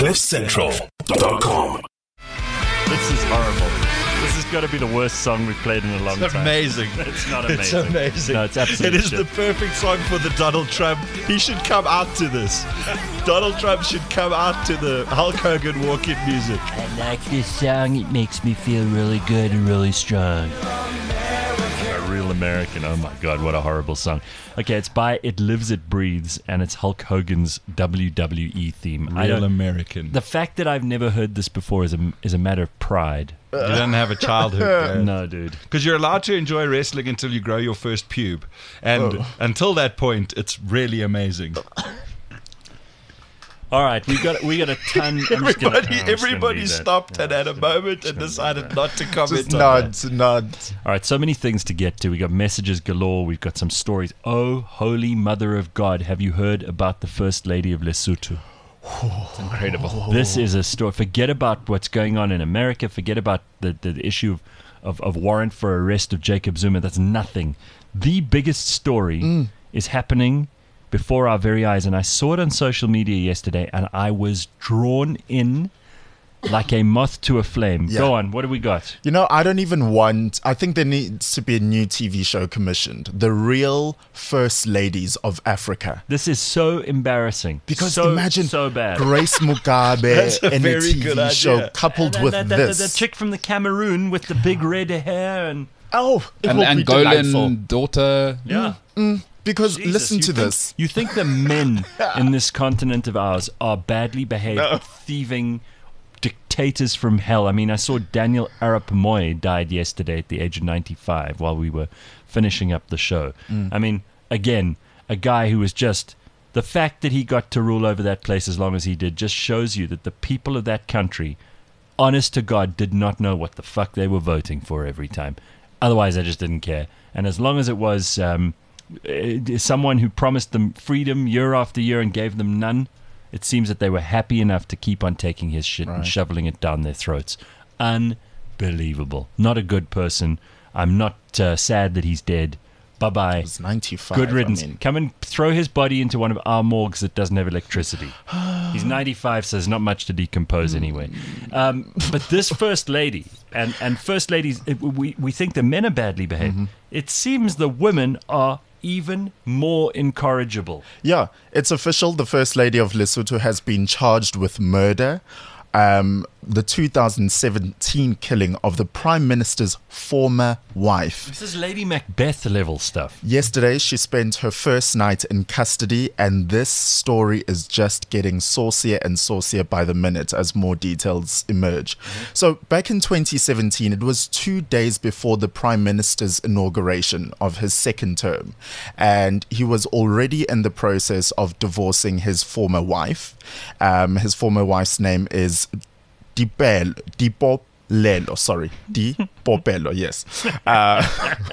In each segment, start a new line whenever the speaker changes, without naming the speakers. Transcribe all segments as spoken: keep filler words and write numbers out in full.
cliff central dot com.
This is horrible. This has got to be the worst song we've played in a long
It's
time.
amazing.
It's not amazing.
It's amazing.
No, it's absolutely
It is
shit.
the perfect song for the Donald Trump. He should come out to this. Donald Trump should come out to the Hulk Hogan walk-in music.
I like this song. It makes me feel really good and really strong. A real American. Oh my God, what a horrible song. Okay, it's by It Lives, It Breathes, and it's Hulk Hogan's W W E theme. I
Real
don't-
American.
The fact that I've never heard this before is a, is a matter of pride.
You don't have a childhood.
No, dude.
Because you're allowed to enjoy wrestling until you grow your first pube. And
Oh.
until that point, it's really amazing.
All right, we got we got a ton. I'm just gonna-
Everybody,
oh, I'm just gonna
everybody
leave that.
stopped
and had a moment and decided not to comment
Just
on
nods, nods.
All right, so many things to get to. We got messages galore. We've got some stories. Oh, holy mother of God, have you heard about the First Lady of Lesotho?
It's incredible.
This is a story. Forget about what's going on in America. Forget about the, the issue of, of, of warrant for arrest of Jacob Zuma. That's nothing. The biggest story
Mm.
is happening before our very eyes. And I saw it on social media yesterday, and I was drawn in like a moth to a flame.
Yeah.
Go on. What do we got?
You know, I don't even want. I think there needs to be a new T V show commissioned. The real first ladies of Africa.
This is so embarrassing.
Because
so,
imagine
so bad.
Grace Mugabe
That's a
in a
very
T V
good
show
idea.
coupled
And
with
that, that,
this.
that, that chick from the Cameroon with the big red hair and
oh, it
An
will be delightful.
Angolan daughter.
yeah.
Because
Jesus,
listen
you
to
think-
this.
You think the men in this continent of ours are badly behaved, thieving dictators from hell? I mean, I saw Daniel Arap Moi died yesterday at the age of ninety-five while we were finishing up the show. I mean, again, a guy who was just... The fact that he got to rule over that place as long as he did just shows you that the people of that country, honest to God, did not know what the fuck they were voting for every time. Otherwise, I just didn't care. And as long as it was... Um, Uh, someone who promised them freedom year after year and gave them none, it seems that they were happy enough to keep on taking his shit and shoveling it down their throats. Unbelievable. Not a good person. I'm not uh, sad that he's dead. Bye-bye.
It's ninety-five.
Good riddance.
I mean,
Come and throw his body into one of our morgues that doesn't have electricity. He's ninety-five, so there's not much to decompose anyway. Um, but this first lady, and, and first ladies, it, we, we think the men are badly behaved. It seems the women are even more incorrigible.
yeah, it's official. The First Lady of Lesotho has been charged with murder. Um, the two thousand seventeen killing of the Prime Minister's former wife.
This is Lady Macbeth level stuff.
Yesterday, she spent her first night in custody, and this story is just getting saucier and saucier by the minute as more details emerge. So, back in twenty seventeen, it was two days before the Prime Minister's inauguration of his second term, and he was already in the process of divorcing his former wife. Um, his former wife's name is Dipel, Dipolelo, sorry, Dipopelo, yes. Uh,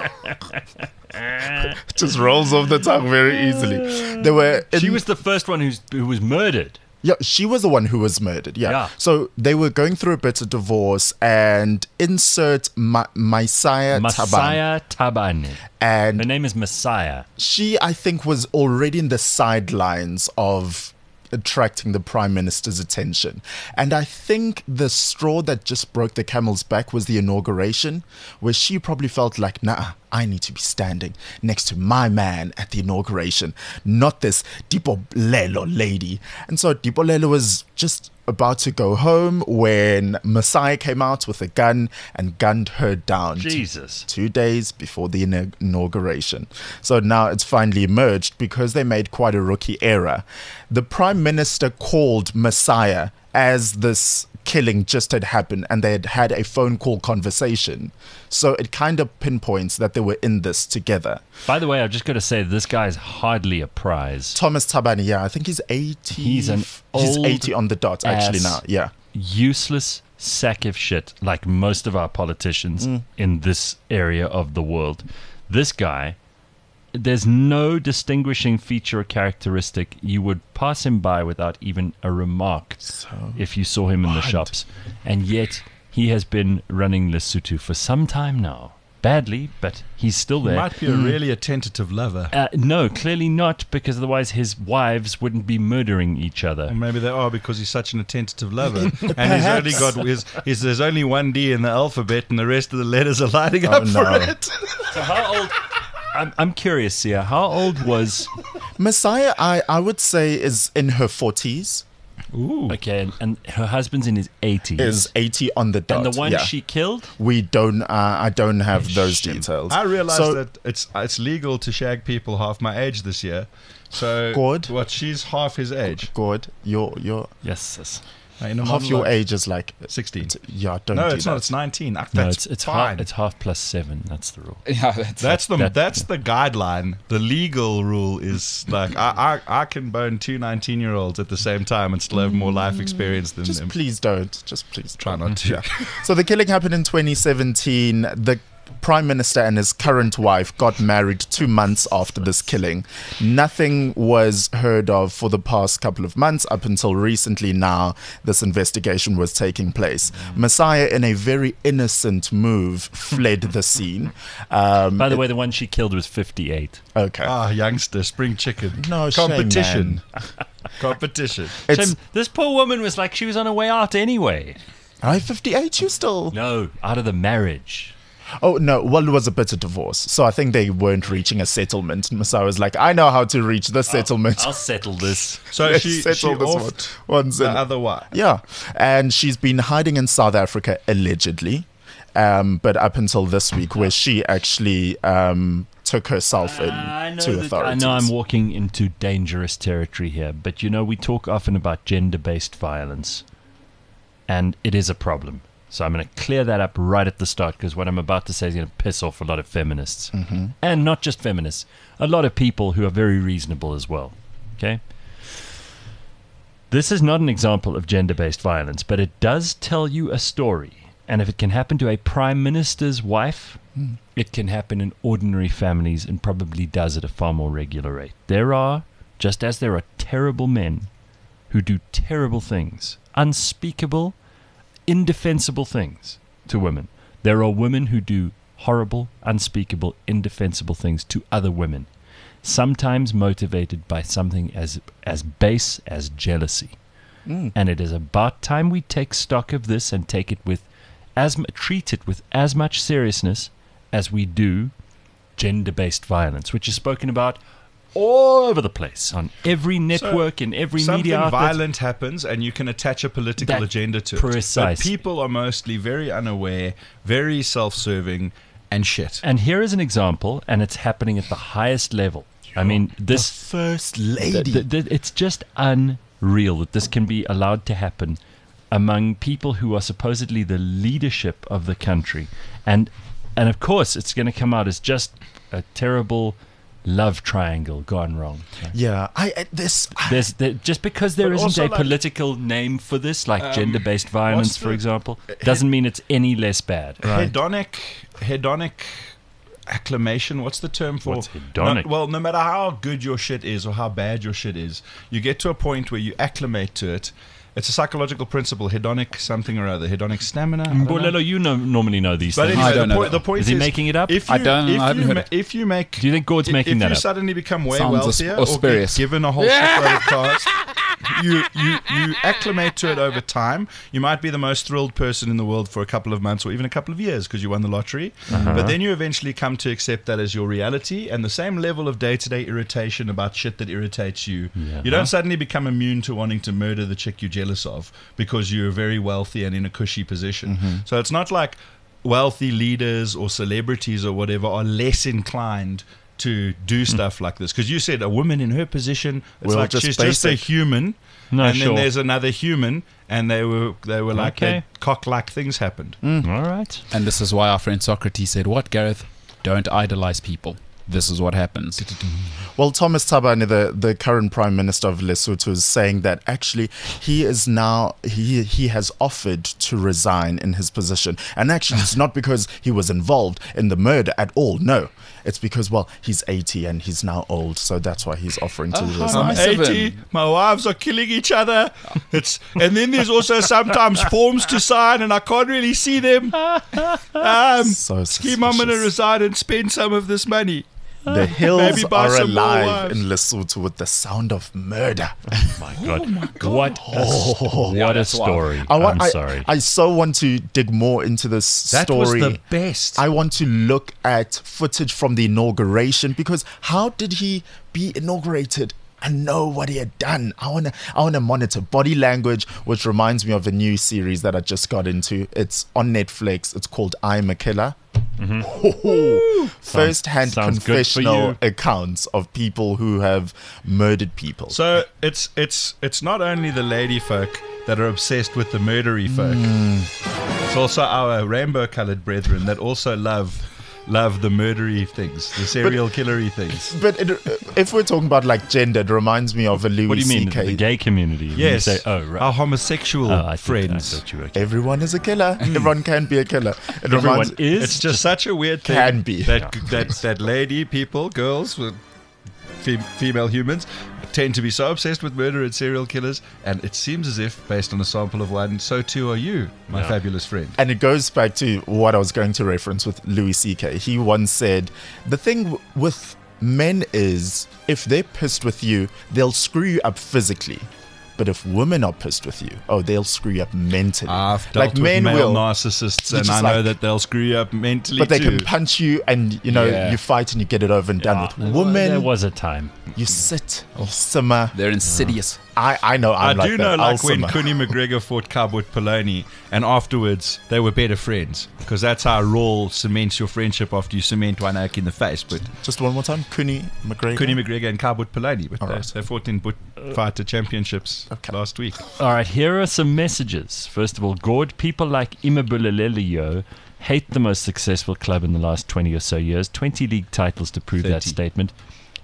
just rolls off the tongue very easily. They were in,
She was the first one who's, who was murdered.
yeah, she was the one who was murdered. Yeah.
Yeah.
So they were going through a bit of divorce, and insert Ma- Messiah Taban,
Messiah Tabane. Her
and
name is Messiah.
she, I think, was already in the sidelines of attracting the Prime Minister's attention. And I think the straw that just broke the camel's back was the inauguration, where she probably felt like, nah, I need to be standing next to my man at the inauguration, not this Dipolelo lady. And so Dipolelo was just about to go home when Messiah came out with a gun and gunned her down.
Jesus.
Two days before the ina- inauguration. So now it's finally emerged because they made quite a rookie error. The Prime Minister called Messiah as this killing just had happened, and they had had a phone call conversation. So it kind of pinpoints that they were in this together.
By the way, I've just got to say, this guy's hardly a prize.
Thomas Tabani, yeah, I think he's eighty.
He's an
He's
old
eighty on the dot, actually,
ass
now. Yeah.
Useless sack of shit, like most of our politicians in this area of the world. This guy, there's no distinguishing feature or characteristic. You would pass him by without even a remark if you saw him in the shops. And yet, he has been running Lesotho for some time now. badly, but he's still
He
there.
might be a really a tentative lover.
Uh, no, clearly not, because otherwise his wives wouldn't be murdering each other.
Or maybe they are because he's such an attentive lover, and he's only got his, his. There's only one D in the alphabet, and the rest of the letters are lining up
Oh,
for
no.
it.
So how old? I'm, I'm curious, Sia. How old was?
Messiah, I, I would say, is in her forties.
Ooh.
Okay, and, and her husband's in his eighties.
Is eighty on the dot.
and the one
yeah.
she killed?
We don't. Uh, I don't have those details.
I realized
So-
that it's it's legal to shag people half my age this year. So
Good.
what? She's half his age.
God, your your
Yes. yes.
In a
half
model
your
like
age is like
sixteen.
t- Yeah, don't
No,
do
it's
that.
not. It's nineteen. Ah,
No,
That's
it's it's
fine.
half, it's half plus seven. That's the rule.
Yeah, that's,
That's the
That-
that's the guideline. The legal rule is like I, I I can bone two nineteen-year-olds at the same time and still have more life experience than
Just
them.
please don't. Just please
Try not to.
Yeah. So the killing happened in twenty seventeen. The Prime Minister and his current wife got married two months after this killing. Nothing was heard of for the past couple of months up until recently. Now this investigation was taking place. Messiah, in a very innocent move, fled the scene. Um,
By the way, the one she killed was fifty-eight.
okay.
Ah, youngster, spring chicken.
No shame,
competition.
man.
Competition.
It's
Shame, this poor woman was like she was on her way out anyway.
I fifty-eight. You still?
No, out of the marriage.
Oh no. Well, it was a bit of divorce, so I think they weren't reaching a settlement. Messiah was like, I know how to reach the settlement.
I'll settle this.
So
Let's
she, she
settle this
offed
one. Once
the
in-
other wife.
Yeah, and she's been hiding in South Africa allegedly, um, but up until this week, where she actually um, took herself in
I know
to
that-
authorities.
I know I'm walking into dangerous territory here, but you know, we talk often about gender-based violence, and it is a problem. So I'm going to clear that up right at the start, because what I'm about to say is going to piss off a lot of feminists. Mm-hmm. And not just feminists, a lot of people who are very reasonable as well. Okay? This is not an example of gender-based violence, but it does tell you a story. And if it can happen to a prime minister's wife, mm. it can happen in ordinary families, and probably does at a far more regular rate. There are, just as there are terrible men who do terrible things, unspeakable, indefensible things to women, there are women who do horrible, unspeakable, indefensible things to other women, sometimes motivated by something as as base as jealousy. Mm. And it is about time we take stock of this and take it with as m- treat it with as much seriousness as we do gender-based violence, which is spoken about all over the place on every network,
So,
in every
Something
media outlet.
violent happens, and you can attach a political
That-
agenda to
precise.
it. But people are mostly very unaware, very self-serving, and shit.
And here is an example, and it's happening at the highest level. I mean, this
First
th-
lady.
th- th- it's just unreal that this can be allowed to happen among people who are supposedly the leadership of the country, and and of course it's going to come out as just a terrible love triangle gone wrong.
yeah, I I- this. I-
There's there, just because there
But
isn't
also,
a
like,
political name for this, like
um,
gender-based violence,
what's
for
the-
example, doesn't mean it's any less bad.
Hedonic, hedonic acclamation. What's the term for?
What's hedonic?
No, well, no matter how good your shit is or how bad your shit is, you get to a point where you acclimate to it. It's a psychological principle, hedonic something or other, hedonic stamina. I don't know.
Bolelo, you know, normally know these
But
things.
anyway,
I don't
the,
know
point,
that.
the point
Is he making it up?
If you,
I don't-
If
I haven't
you,
heard
ma-
it.
if you make,
Do you think Gord's
if,
making
if
that
you
up?
suddenly become way
Sounds
wealthier
aus-
or get
auspicious.
given a whole shitload of cars, you, you you acclimate to it over time. You might be the most thrilled person in the world for a couple of months or even a couple of years because you won the lottery.
Uh-huh.
But then you eventually come to accept that as your reality, and the same level of day-to-day irritation about shit that irritates you.
Yeah.
You don't suddenly become immune to wanting to murder the chick you're jealous of because you're very wealthy and in a cushy position.
Mm-hmm.
So it's not like wealthy leaders or celebrities or whatever are less inclined to do stuff like this. Because you said a woman in her position, it's
Well,
like
just
she's just a
basic.
human,
No,
and
sure.
then there's another human, and they were they were like
Okay.
they cock-like things happened.
All right.
And this is why our friend Socrates said, what, Gareth? Don't idolize people. This is what happens.
Well, Thomas Thabane, the, the current Prime Minister of Lesotho, is saying that actually he is now, he he has offered to resign in his position. And actually, it's not because he was involved in the murder at all. No. it's because, well, he's eighty and he's now old, so that's why he's offering to
Oh,
resign.
how
I'm
nice of
eighty.
him.
My wives are killing each other. It's and then there's also sometimes forms to sign, and I can't really see them. Um,
So
scheme, I'm going to
suspicious.
resign and spend some of this money.
The hills
Maybe buy
are
some more
alive
wives.
in Lesotho with the sound of murder.
My God. What a,
Oh.
what a
that's wild.
story.
I want,
I'm
I,
sorry.
I so want to dig more into this
That
story.
was the best.
I want to look at footage from the inauguration, because how did he be inaugurated and know what he had done? I want to I want to monitor body language, which reminds me of a new series that I just got into. It's on Netflix. It's called I'm a Killer. First-hand
sounds good for
confessional
you.
accounts of people who have murdered people.
So it's it's it's not only the lady folk that are obsessed with the murdery folk. It's also our rainbow-colored brethren that also love love the murdery things, the serial killery things.
But it, if we're talking about like gender, it reminds me of a Louis
What do you mean?
C K.
The gay community? When you
Yes,
say, oh, right.
our homosexual
Oh, I think- I
friends.
thought you were.
Everyone is a killer. Everyone can be a killer. It
Everyone
reminds,
is.
It's just such a weird thing
Can be.
that that that lady people, girls, with fem- female humans tend to be so obsessed with murder and serial killers, and it seems as if, based on a sample of one, so too are you, my
Yeah.
fabulous friend.
and it goes back to what I was going to reference with Louis C K. He once said, the thing w- with men is, if they're pissed with you, they'll screw you up physically. But if women are pissed with you, oh, they'll screw you up mentally.
I've dealt
like
with
men
male
will,
narcissists,
They're
and
just
I know
like-
that they'll screw you up mentally
but they
too.
can punch you, and you know
Yeah.
you fight and you get it over and done with.
There
Women,
was a time.
you sit, you simmer.
They're insidious.
I, I know.
I
I'm like
do
that.
know,
I'll
like when
simmer.
Cooney McGregor fought Cowboy Poloni, and afterwards they were better friends, because that's how Raw cements your friendship after you cement one oak in the face. But
Just one more time, Cooney McGregor.
Cooney McGregor and Cowboy Poloni, but
All
they,
right.
they fought in Butt Fighter Championships
Okay.
last week.
All right, here are some messages. First of all, Gord, people like Imabulelelio hate the most successful club in the last twenty or so years. twenty league titles to prove that
thirty.
statement.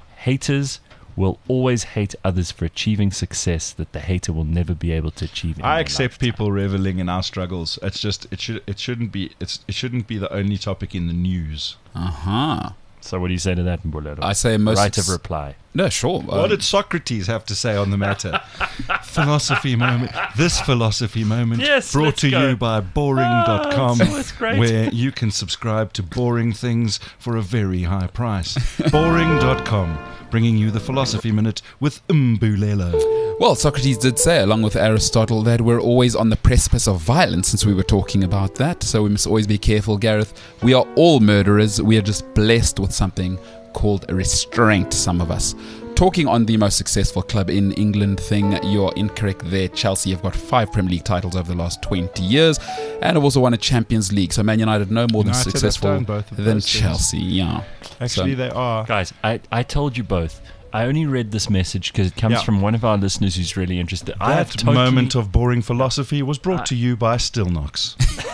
Haters will always hate others for achieving success that the hater will never be able to achieve. In
I
their
accept
lifetime.
people reveling in our struggles. It's just it should it shouldn't be it's it shouldn't be the only topic in the news.
Uh huh.
So what do you say to that, Mbulelo?
I say most.
Right of reply.
No, sure.
What
Um,
did Socrates have to say on the matter? Philosophy moment. This philosophy moment
Yes,
brought
let's
to
go.
you by boring dot com,
Ah, it's always great.
where you can subscribe to boring things for a very high price. boring dot com, bringing you the philosophy minute with Mbulelo.
Well, Socrates did say, along with Aristotle, that we're always on the precipice of violence, since we were talking about that. So we must always be careful, Gareth. We are all murderers. We are just blessed with something called a restraint, some of us. Talking on the most successful club in England thing, you're incorrect there. Chelsea have got five Premier League titles over the last twenty years and have also won a Champions League. So Man United no more than
United have
successful
done both of
than
those things.
Chelsea. Yeah.
Actually,
So-
they are.
Guys, I, I told you both. I only read this message because it comes
Yeah.
from one of our listeners who's really interested. I have
That
totally,
moment of boring philosophy was brought to you by Stillnox.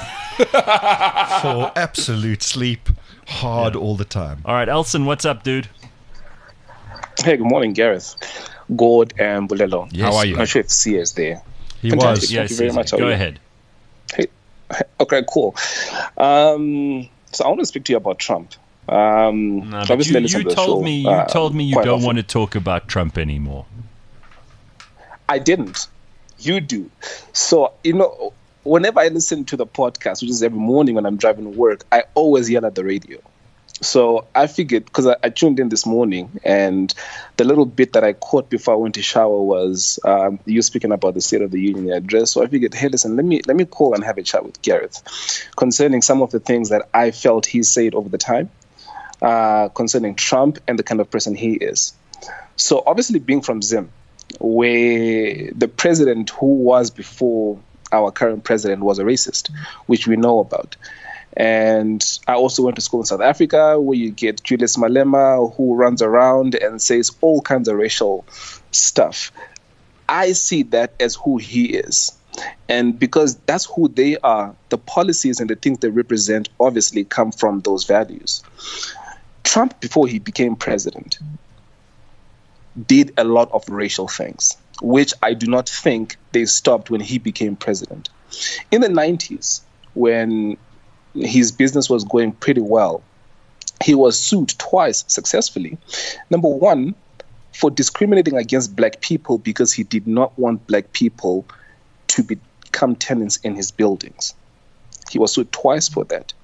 For absolute sleep, hard all the time.
All right, Elson, what's up, dude?
Hey, good morning, Gareth, Gord, and Bulelo.
Yes.
How are you?
I'm not sure if Sia is there.
He
Fantastic.
was.
Thank
Yes,
you very
yes,
much.
Go
How are you?
ahead.
Hey, okay, cool. Um, so I want to speak to you about Trump. Um,
No,
so
but you
obviously I listen
you
to the
told
show,
me you
uh,
told me you
quite
don't
often.
want to talk about Trump anymore.
I didn't. You do. So, you know, whenever I listen to the podcast, which is every morning when I'm driving to work, I always yell at the radio. So I figured, because I, I tuned in this morning, and the little bit that I caught before I went to shower was um, you speaking about the State of the Union address. So I figured, hey, listen, let me let me call and have a chat with Gareth concerning some of the things that I felt he said over the time uh, concerning Trump and the kind of person he is. So obviously, being from Zim, where the president who was before our current president was a racist, which we know about. And I also went to school in South Africa, where you get Julius Malema, who runs around and says all kinds of racial stuff. I see that as who he is. And because that's who they are, the policies and the things they represent obviously come from those values. Trump, before he became president, did a lot of racial things, which I do not think they stopped when he became president. In the nineties, when his business was going pretty well, he was sued twice successfully. Number one, for discriminating against black people because he did not want black people to become tenants in his buildings. He was sued twice for that.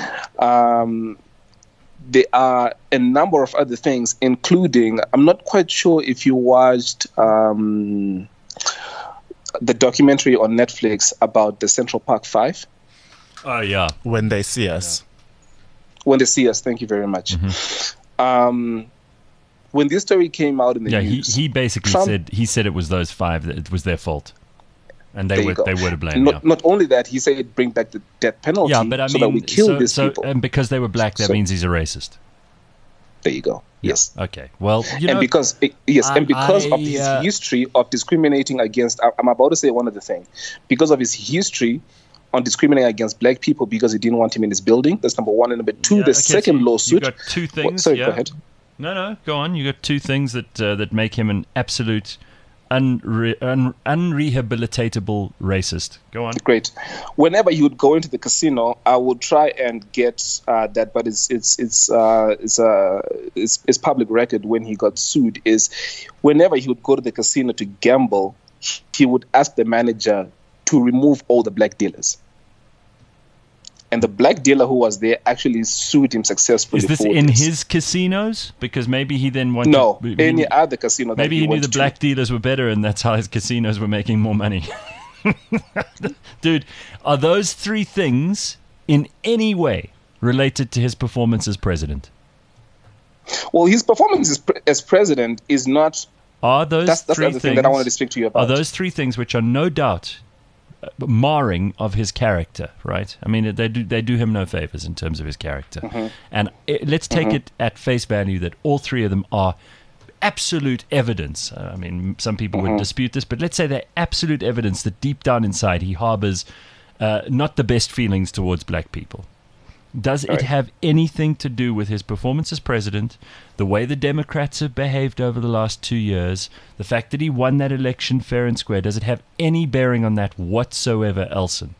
Um, there are a number of other things, including, I'm not quite sure if you watched um, the documentary on Netflix about the Central Park Five.
Oh, yeah.
When they see us.
When they see us, thank you very much.
Mm-hmm.
Um, when this story came out in the
yeah,
news,
he, he basically
Trump,
said he said it was those five that it was their fault, and they
there
were
you go.
they were to blame.
Not,
yeah.
not only that, he said bring back the death penalty
yeah, but I
so
mean,
that we kill
so,
these
so,
people.
and because they were black, that
So-
means he's a racist.
There you go. Yes.
Okay. Well, you
and
know,
because yes,
I-
and because of
I,
his
uh,
history of discriminating against, I- I'm about to say one other thing, because of his history on discriminating against black people because he didn't want him in his building. That's number one. And number two,
yeah,
the
okay, so
second
you-
lawsuit.
You got two
What-
things.
sorry,
yeah.
go ahead.
No, no, go on. You got two things that uh, that make him an absolute unre- un- unrehabilitatable racist. Go on.
Great. Whenever he would go into the casino, I would try and get uh, that, but it's it's it's uh, it's, uh, it's it's public record. When he got sued, is whenever he would go to the casino to gamble, he would ask the manager to remove all the black dealers. And the black dealer who was there actually sued him successfully.
Is this
for
in
this.
his casinos? Because maybe he then wanted.
No,
he-
any other casino. that
Maybe he knew
went
the
to.
black dealers were better, and that's how his casinos were making more money. Dude, are those three things in any way related to his performance as president?
Well, his performance as, pre- as president is not.
Are those
That's, that's the
three
other
things?
thing that I wanted to speak to you about.
Are those three things which are no doubt uh, marring of his character, right? I mean, they do they do him no favors in terms of his character.
Mm-hmm.
And it, let's take it at face value that all three of them are absolute evidence. Uh, I mean, some people
Mm-hmm.
would dispute this, but let's say they're absolute evidence that deep down inside he harbors uh, not the best feelings towards black people. Does it
Right.
have anything to do with his performance as president, the way the Democrats have behaved over the last two years, the fact that he won that election fair and square? Does it have any bearing on that whatsoever, Elson?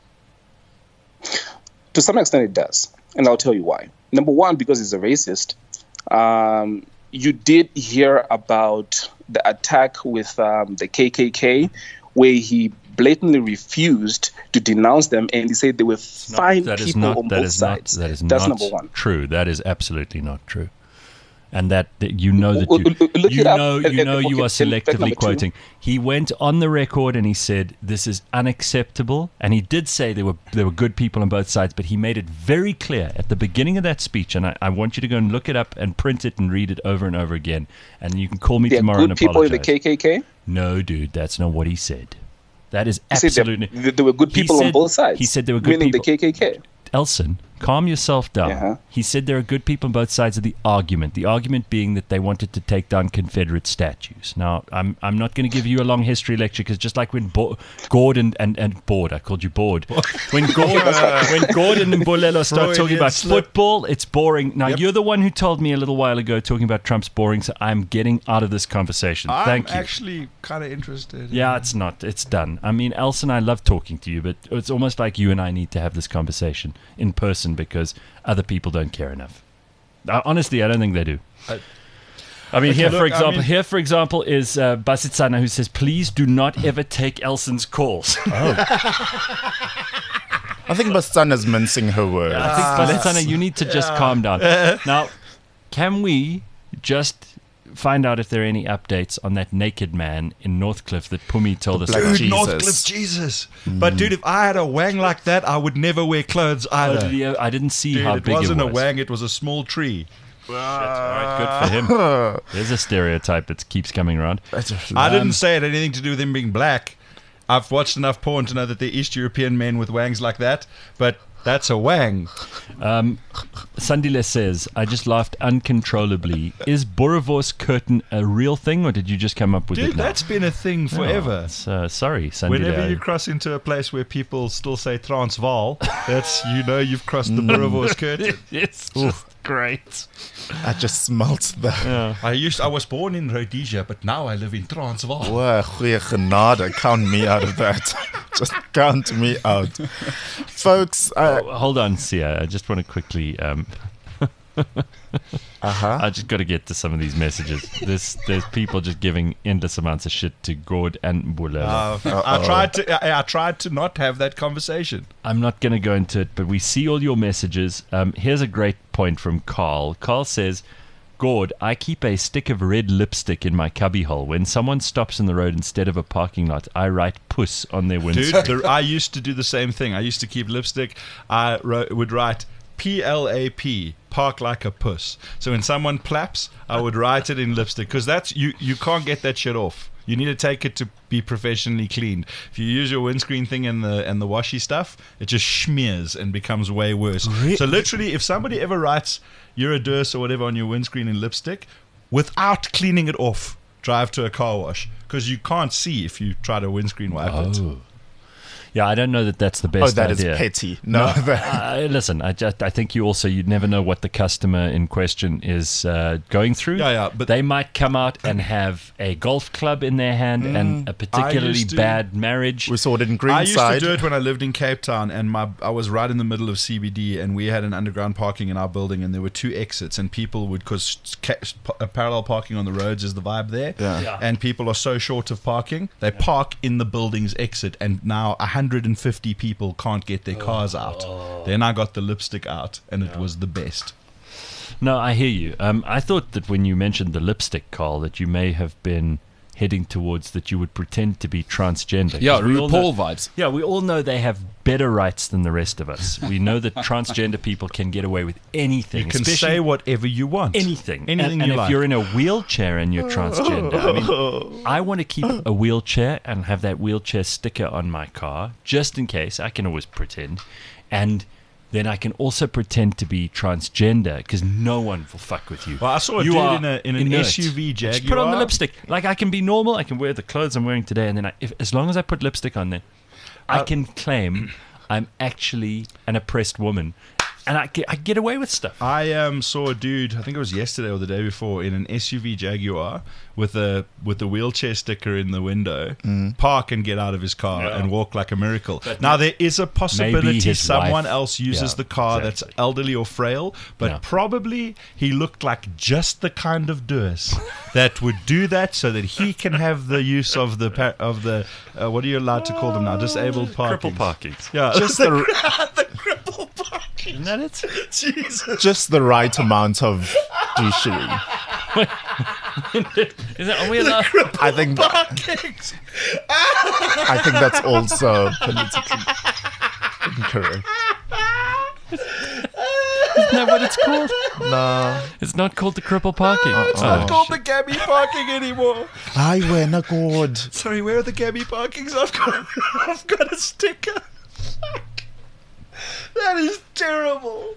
To some extent, it does, and I'll tell you why. Number one, because he's a racist. Um, you did hear about the attack with um, the K K K, where he blatantly refused to denounce them, and he said they were fine
That is
people
not.
on
That
both
is
sides.
not. That is
That's
not
number one.
true. That is absolutely not true. And that, that you know that
Look-
you,
look- look
you
it up.
know
And-
you
and-
know you
okay,
are
and fact
selectively
number two.
quoting. He went on the record and he said this is unacceptable, and he did say there were there were good people on both sides, but he made it very clear at the beginning of that speech, and I, I want you to go and look it up and print it and read it over and over again, and you can call me
There are
tomorrow and
good people in
apologize.
the K K K.
No, dude, that's not what he said. That is
He said
absolutely.
there, there were good
He
people
said-
on both sides.
he said there were good
meaning
people-
the K K K.
Elson, calm yourself down.
Uh-huh.
He said there are good people on both sides of the argument. The argument being that they wanted to take down Confederate statues. Now, I'm I'm not going to give you a long history lecture because just like when Bo- Gordon and and Board, I called you Board. When Gordon when Gordon and Bolelo start talking
Freudian
about
slip.
football, it's boring. Now
Yep.
you're the one who told me a little while ago talking about Trump's boring, so I'm getting out of this conversation.
I'm
Thank you.
actually kind of interested.
Yeah, it's not. It's done. I mean, Elson, I love talking to you, but it's almost like you and I need to have this conversation in person because other people don't care enough. Uh, honestly, I don't think they do. I mean,
Okay,
here,
look,
for
I
example,
mean-
here, for example, is uh, Basitsana who says, "Please do not ever take Elson's calls."
I think Bastana's mincing her words.
I think Basitsana, you need to just calm down. Now, can we just find out if there are any updates on that naked man in Northcliffe that Pumi told us
black
about?
Dude,
Jesus.
Northcliffe Jesus. But dude, if I had a wang like that, I would never wear clothes
Oh,
either.
did he- I didn't see
Dude,
how
it
big
wasn't
it
a
was.
wang; it was a small tree.
All right, good for him. There's a stereotype that keeps coming around.
I didn't say it had anything to do with him being black. I've watched enough porn to know that they're East European men with wangs like that, but that's a wang.
Sandile says, I just laughed uncontrollably. Is Boerewors curtain a real thing, or did you just come up with
Dude,
it now?
that's been a thing
Oh,
forever.
it's, uh, sorry, Sandile.
Whenever you cross into a place where people still say Transvaal, that's, you know, you've crossed the Boerewors curtain.
It's just great.
I just smelt the.
I used, I was born in Rhodesia, but now I live in Transvaal.
Wow, goeie genade. Count me out of that. Just count me out. Folks, uh,
Oh, hold on, Sia. I just want to quickly. Um,
Uh-huh.
I just got to get to some of these messages. There's there's people just giving endless amounts of shit to Gord and Bulelo.
Uh, I tried to. I, I tried to not have that conversation.
I'm not going to go into it, but we see all your messages. Um, here's a great point from Carl. Carl says, Gord, I keep a stick of red lipstick in my cubbyhole. When someone stops in the road instead of a parking lot, I write puss on their windscreen.
Dude, the, I used to do the same thing. I used to keep lipstick. I wrote, would write P L A P, park like a puss. So when someone plaps, I would write it in lipstick because that's you. You can't get that shit off. You need to take it to be professionally cleaned. If you use your windscreen thing and the and the washy stuff, it just smears and becomes way worse.
Re-
so literally, if somebody ever writes Eurodurst or whatever on your windscreen in lipstick, without cleaning it off, drive to a car wash because you can't see if you try to windscreen wipe it.
Oh. Yeah, I don't know that that's the best
Oh, that is
idea.
petty. No, that,
Uh, listen, I just I think you also you'd never know what the customer in question is uh, going through.
Yeah, yeah, but-
they might come out and have a golf club in their hand and a particularly
used to-
bad marriage.
we saw it in
I used to
Greenside.
do it when I lived in Cape Town, and my I was right in the middle of C B D, and we had an underground parking in our building, and there were two exits, and people would because ca- parallel parking on the roads is the vibe there,
Yeah.
Yeah.
and people are so short of parking, they park in the building's exit, and now one hundred fifty people can't get their cars out. Then I got the lipstick out, and it was the best.
No, I hear you. Um, I thought that when you mentioned the lipstick, Carl, that you may have been heading towards that you would pretend to be transgender. 'Cause
Yeah,
we all know-
RuPaul vibes.
Yeah, we all know they have better rights than the rest of us. We know that transgender people can get away with anything.
You can
especially
say whatever you want.
anything.
Anything
and, and
you
if
like.
you're in a wheelchair and you're transgender, I mean, I want to keep a wheelchair and have that wheelchair sticker on my car just in case. I can always pretend, and then I can also pretend to be transgender because no one will fuck with you.
Well, I saw a
You
dude
are
in a- in an
inert.
S U V
Just put on the
Jaguar.
lipstick. Like I can be normal. I can wear the clothes I'm wearing today, and then I, if, as long as I put lipstick on there, I
Uh,
can claim I'm actually an oppressed woman, and I get, I get away with stuff.
I um, saw a dude, I think it was yesterday or the day before, in an S U V Jaguar with a with a wheelchair sticker in the window, park and get out of his car
Yeah.
and walk like a miracle. Now there is a
Maybe
possibility
his
someone
wife-
else uses
yeah,
the car
exactly.
that's elderly or frail, but
Yeah.
probably he looked like just the kind of durs that would do that so that he can have the use of the pa- of the uh, what are you allowed to call them now? Disabled parking.
Cripple parkings.
Yeah,
Just the,
the cripple parking.
Isn't that it?
Jesus.
just the right amount of douchery.
Is that, are we allowed?
I think
Parkings.
I think that's also politically incorrect.
Isn't that what it's called?
No.
It's not called the cripple parking.
It's
Oh,
not called
shit.
the Gabby parking anymore.
I went a good.
Sorry, where are the Gabby parkings? I've got, I've got a sticker. Fuck. That is terrible.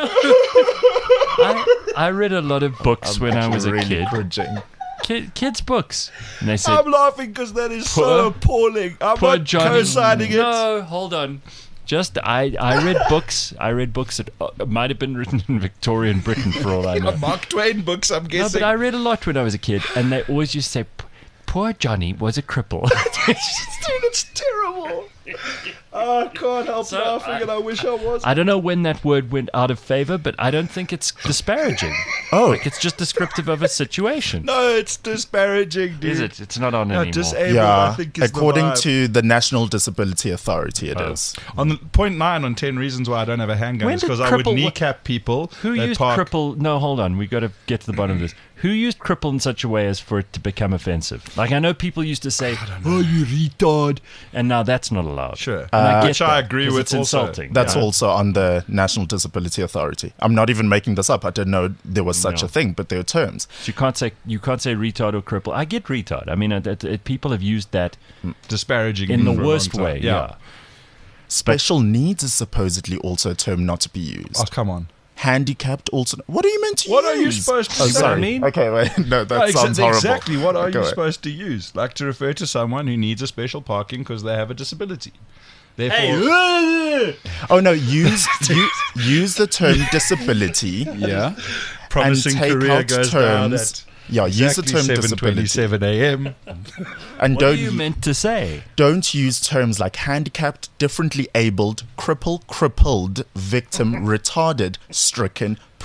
I, I read a lot of books when I was a
really
kid.
cringing.
kid. Kids' books. And they said,
I'm laughing because that is so
Poor-
appalling. I'm
poor
not
Johnny.
co-signing it.
No, hold on. Just, I, I read books. I read books that uh, might have been written in Victorian Britain for all I know.
Mark Twain books, I'm
No,
guessing.
but I read a lot when I was a kid, and they always used to say, "P- poor Johnny was a cripple.
Dude, it's terrible. Oh, I can't help
So,
laughing,
I-
and I wish I was.
I don't know when that word went out of favor, but I don't think it's disparaging.
Oh.
Like, it's just descriptive of a situation.
No, it's disparaging, dude.
Is it? It's not on
No,
anymore.
disabled,
Yeah,
I think, is
according
the vibe.
to the National Disability Authority, it is.
On the point nine on ten reasons why I don't have a handgun
When
is
did
because I would
cripple-
kneecap people.
Who
that
used
park-
cripple? No, hold on. We got to get to the bottom of this. Who used cripple in such a way as for it to become offensive? Like I know people used to say, "Oh, you retard," and now that's not allowed.
Sure.
And I
Uh,
get
Which I
that,
agree
'cause
with
It's
also.
insulting.
That's
Yeah.
also on the National Disability Authority. I'm not even making this up. I didn't know there was such
No.
a thing, but there are terms.
So you can't say you can't say retard or cripple. I get retard. I mean, it, it, it- people have used that
Disparaging
in the
for a
worst
long time.
way. Yeah.
Special needs is supposedly also a term not to be used.
Oh, come on.
Handicapped also. What are you meant to
What
use?
are you supposed to
Oh,
say?
sorry.
I mean?
Okay, wait. No, that
No, exa-
sounds horrible.
Exactly. What are
Okay,
you
wait.
supposed to use? Like to refer to someone who needs a special parking because they have a disability. Therefore,
Oh no, use u- use the term disability
Yeah.
promising
and take
career
out
goes down
terms.
at
Yeah, use the
exactly
term
seven
disability
twenty-seven a.m.
and
What
don't
are you meant to say?
don't use terms like handicapped, differently abled, cripple, crippled, victim, retarded, stricken,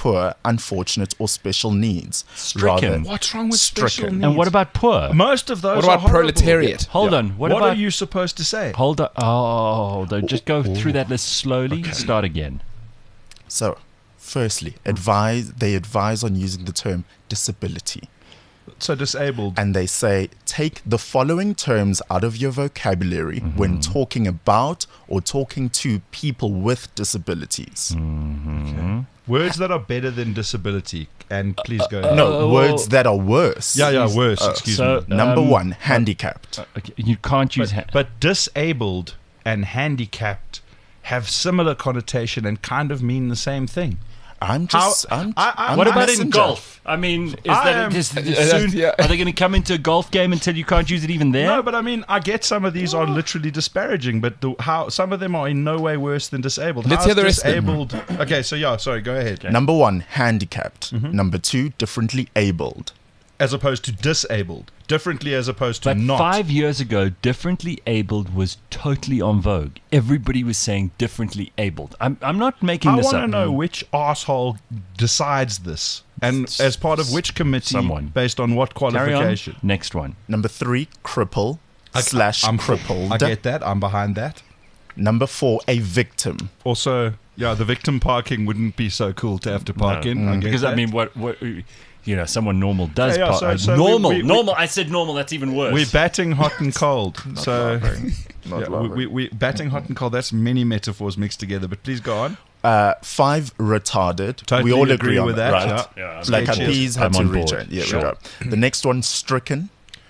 poor, unfortunate, or special needs.
Stricken.
What's wrong with special
Stricken.
needs?
And what about poor?
Most of those
What
are
about
horrible.
proletariat?
Hold
Yeah.
on. What,
What,
about
are you supposed to say?
Hold on. Oh, hold on. Just go through that list slowly. Start again.
So, firstly, advise they advise on using the term disability.
So disabled.
And they say take the following terms out of your vocabulary
Mm-hmm.
when talking about or talking to people with disabilities.
Mm-hmm.
Words that are better than disability. And please go.
Uh,
No,
well-
words that are worse.
yeah, yeah, worse. excuse
so-
me.
Number
Um,
one, handicapped.
Okay, you can't use.
But,
Ha-
but disabled and handicapped have similar connotation and kind of mean the same thing.
I'm just.
How-
I'm,
I- I-
I'm
what
a
about in
messenger.
golf? I mean, is
I
that
am-
is, is
Yeah,
soon?
yeah.
Are they going to come into a golf game until you can't use it even there?
No, but I mean, I get some of these are literally disparaging, but the, how some of them are in no way worse than disabled.
Let's
How
hear the
is
rest of them.
disabled. Okay, so yeah, sorry, go ahead.
Number one, handicapped.
Mm-hmm.
Number two, differently abled.
As opposed to disabled, differently as opposed to
But
not.
five years ago, differently abled was totally on vogue. Everybody was saying differently abled. I'm, I'm not making
I
this
want
up.
to know which asshole decides this, and as part of which committee,
Someone.
based on what
Carry on.
qualification.
Next one.
Number three, cripple slash
I'm
crippled.
I get that. I'm behind that.
Number four, a victim.
Also, yeah, the victim parking wouldn't be so cool to have to park
No.
in. I get
Because
that.
I mean, what what you know, someone normal does.
Yeah, yeah,
park-
so-
uh,
so we-
normal,
we- we-
normal. I said normal. That's even worse.
we're batting hot and cold. so
Not
yeah, we,
laughing.
we, we batting hot and cold. That's many metaphors mixed together. But please go on.
Uh, five, retarded.
Totally
we all
agree
agree on
with
that,
that,
right?
yeah.
Yeah, I'm
Like
Sketches.
Appease had
I'm
to
on
reach
board.
it. Yeah,
Sure.
we go. The next one, stricken.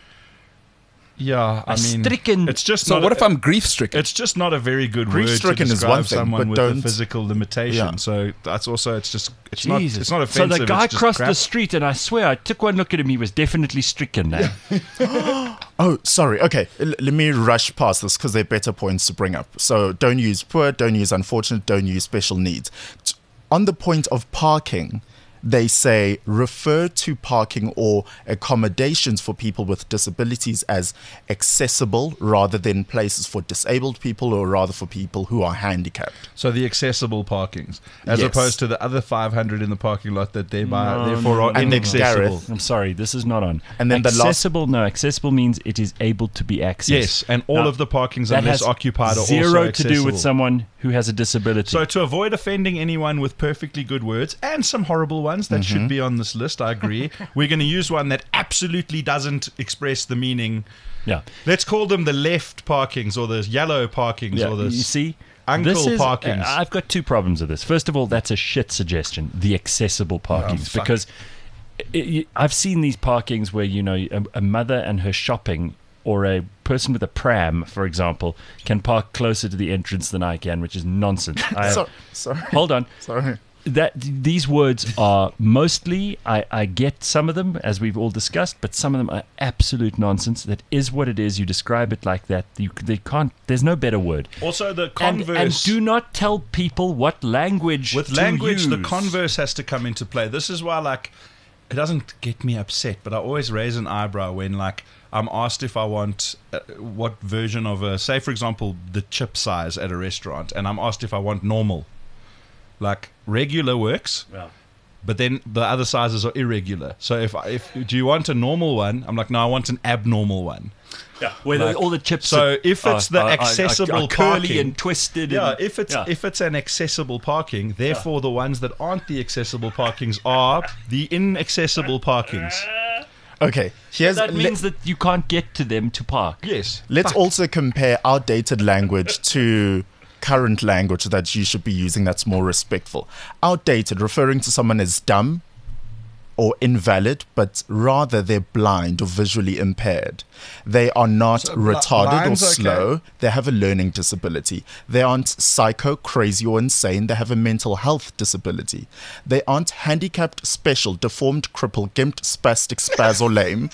Yeah, I
A
mean,
stricken-
it's just
So
not
what
a-
if I'm grief stricken?
It's just not a very good word to
Grief-stricken is
describe
one thing,
someone
but
with a
don't-
physical limitation.
Yeah.
So that's also it's just it's not
Jesus.
it's not
so
offensive.
the guy
it's just
crossed
crap.
the street, and I swear, I took one look at him. He was definitely stricken. Now.
Oh, sorry. Okay, L- let me rush past this because they're better points to bring up. So don't use poor, don't use unfortunate, don't use special needs. T- On the point of parking, they say refer to parking or accommodations for people with disabilities as accessible rather than places for disabled people or rather for people who are handicapped.
So the accessible parkings, as
Yes.
opposed to the other five hundred in the parking lot that thereby
No,
therefore
no,
are
no,
And then
inaccessible.
Gareth-
I'm sorry, this is not on.
And then the last-
accessible, no, accessible means it is able to be accessed.
Yes, and all
Now,
of the parkings
that
unless
has
occupied are
zero
also
to
accessible.
do with someone who has a disability.
So to avoid offending anyone with perfectly good words and some horrible ones that should be on this list, I agree. We're going to use one that absolutely doesn't express the meaning.
yeah,
Let's call them the left parkings or the yellow parkings
yeah.
or the
You see,
uncle
this is,
parkings.
uh, I've got two problems with this. First of all, that's a shit suggestion. The accessible parkings,
fuck.
because it, it, I've seen these parkings where you know a, a mother and her shopping, or a person with a pram, for example, can park closer to the entrance than I can, which is nonsense. I,
So, sorry.
hold on.
Sorry.
That these words are mostly, I, I get some of them, as we've all discussed, but some of them are absolute nonsense. That is what it is. You describe it like that. You they can't. There's no better word.
Also, the
And,
converse.
and do not tell people what language
with
to
language, the
use.
converse has to come into play. This is why, like, it doesn't get me upset, but I always raise an eyebrow when, like, I'm asked if I want uh, what version of a, say, for example, the chip size at a restaurant, and I'm asked if I want normal. Like, regular works,
Yeah.
but then the other sizes are irregular. So if if do you want a normal one? I'm like, no, I want an abnormal one.
Yeah, where the-
Like,
all the chips.
so
are-
if it's
are-
the
are- are-
accessible
are curly
parking-
and twisted.
Yeah,
and,
if it's
yeah.
if it's an accessible parking, therefore the ones that aren't the accessible parkings are the inaccessible parkings.
Okay, here's
that
le-
means that you can't get to them to park.
Yes.
let's
Fuck.
also compare outdated language to current language that you should be using that's more respectful. Outdated, referring to someone as dumb or invalid, but rather they're blind or visually impaired. They are not
So, bl-
retarded or
blind's okay.
slow. They have a learning disability. They aren't psycho, crazy, or insane. They have a mental health disability. They aren't handicapped, special, deformed, crippled, gimped, spastic, spaz, or lame.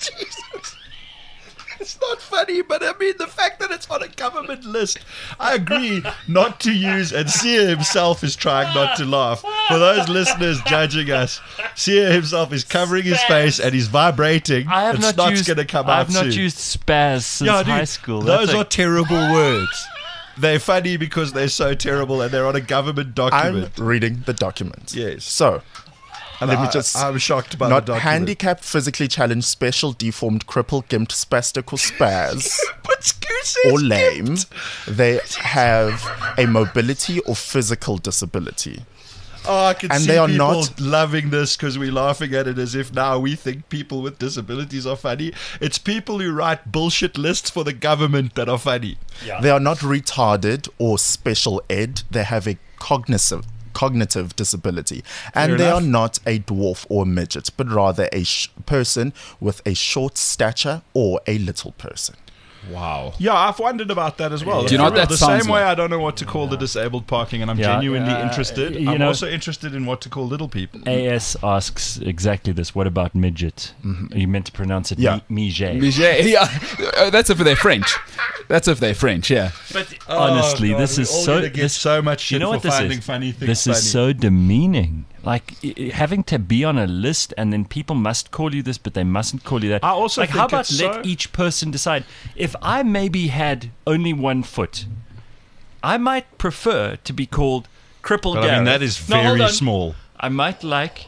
It's not funny, but I mean the fact that it's on a government list, I agree not to use. And Sia himself is trying not to laugh. For those listeners judging us, Sia himself is covering his face and he's vibrating.
I have
it's
not
not
used.
going to come
I
out
have not
soon.
used spaz since
Yeah, dude,
high school.
Those
That's
are
like-
terrible words. They're funny because they're so terrible and they're on a government
I'm
document.
reading the document.
Yes.
So,
And
Let me
I-
just.
I'm shocked by
not
the document.
handicapped, physically challenged, special, deformed, crippled, gimped, spastic, or spaz,
But Scoot says
or lame. They have a mobility or physical disability.
Oh, I can
And
see
they are
people
not-
loving this because we're laughing at it as if now we think people with disabilities are funny. It's people who write bullshit lists for the government that are funny.
They are not retarded or special ed. They have a cognitive cognitive disability, and
Fair
they
enough.
are not a dwarf or a midget, but rather a sh- person with a short stature or a little person.
Wow.
Yeah, I've wondered about that as well.
Do you know
For
what
real,
that
the
sounds
same way
like?
I don't know what to call the disabled parking, and I'm
Yeah,
genuinely
uh,
interested.
you
I'm
know-
also interested in what to call little people.
A S asks exactly this. What about midget? Are you meant to pronounce it
Yeah.
mi- mijet?
Mijet, yeah. Oh, that's if they're French. That's if they're French, yeah.
But honestly,
Oh, God,
this
we're
is
all
so.
gonna get
this,
so much
you
shit
know
for
what this
finding
is?
funny things
This
funny.
is so demeaning. Like i- i- having to be on a list, and then people must call you this, but they mustn't call you that.
I also
like, how
think
about
it's
let
so-
each person decide? If I maybe had only one foot, I might prefer to be called crippled.
But I mean,
Gareth.
that is
No, hold
very
on.
small.
I might like.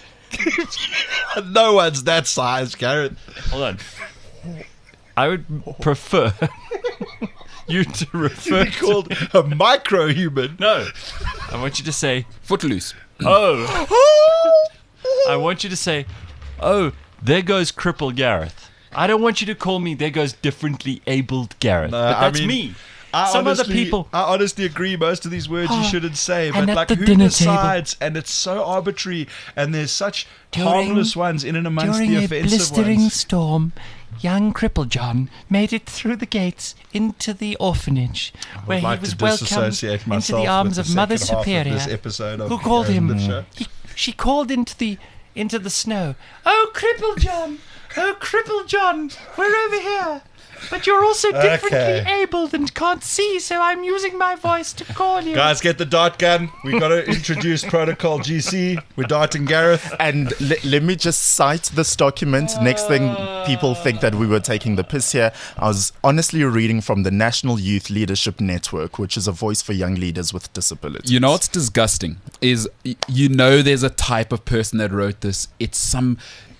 No one's that size, Garrett.
Hold on. I would prefer you to refer
Be called a micro-human.
No. I want you to say,
Footloose.
oh. I want you to say, oh, there goes crippled Gareth. I don't want you to call me, there goes differently abled Gareth.
No,
but
I
that's
mean,
me.
I
Some other
honestly-
people.
I honestly agree. Most of these words you shouldn't say, but
and at
like
the
who
dinner
decides? And it's so arbitrary. And there's such
During-
harmless ones in and amongst
During
the
a
offensive
blistering
ones.
storm, young Cripple John made it through the gates into the orphanage, where
like
he was
to
welcomed
disassociate
into
myself
the arms
with
of
the
Mother
second half of
Superior,
this episode of
who called
uh,
him.
the show.
He, she called into the into the snow. Oh, Cripple John! Oh, Cripple John! We're over here. But you're also differently
Okay.
abled and can't see, so I'm using my voice to call you.
Guys, get the dart gun. We've got to introduce Protocol G C. We're darting Gareth.
And le- let me just cite this document. Next thing people think that we were taking the piss here. I was honestly reading from the National Youth Leadership Network, which is a voice for young leaders with disabilities.
You know what's disgusting is y- you know there's a type of person that wrote this. It's some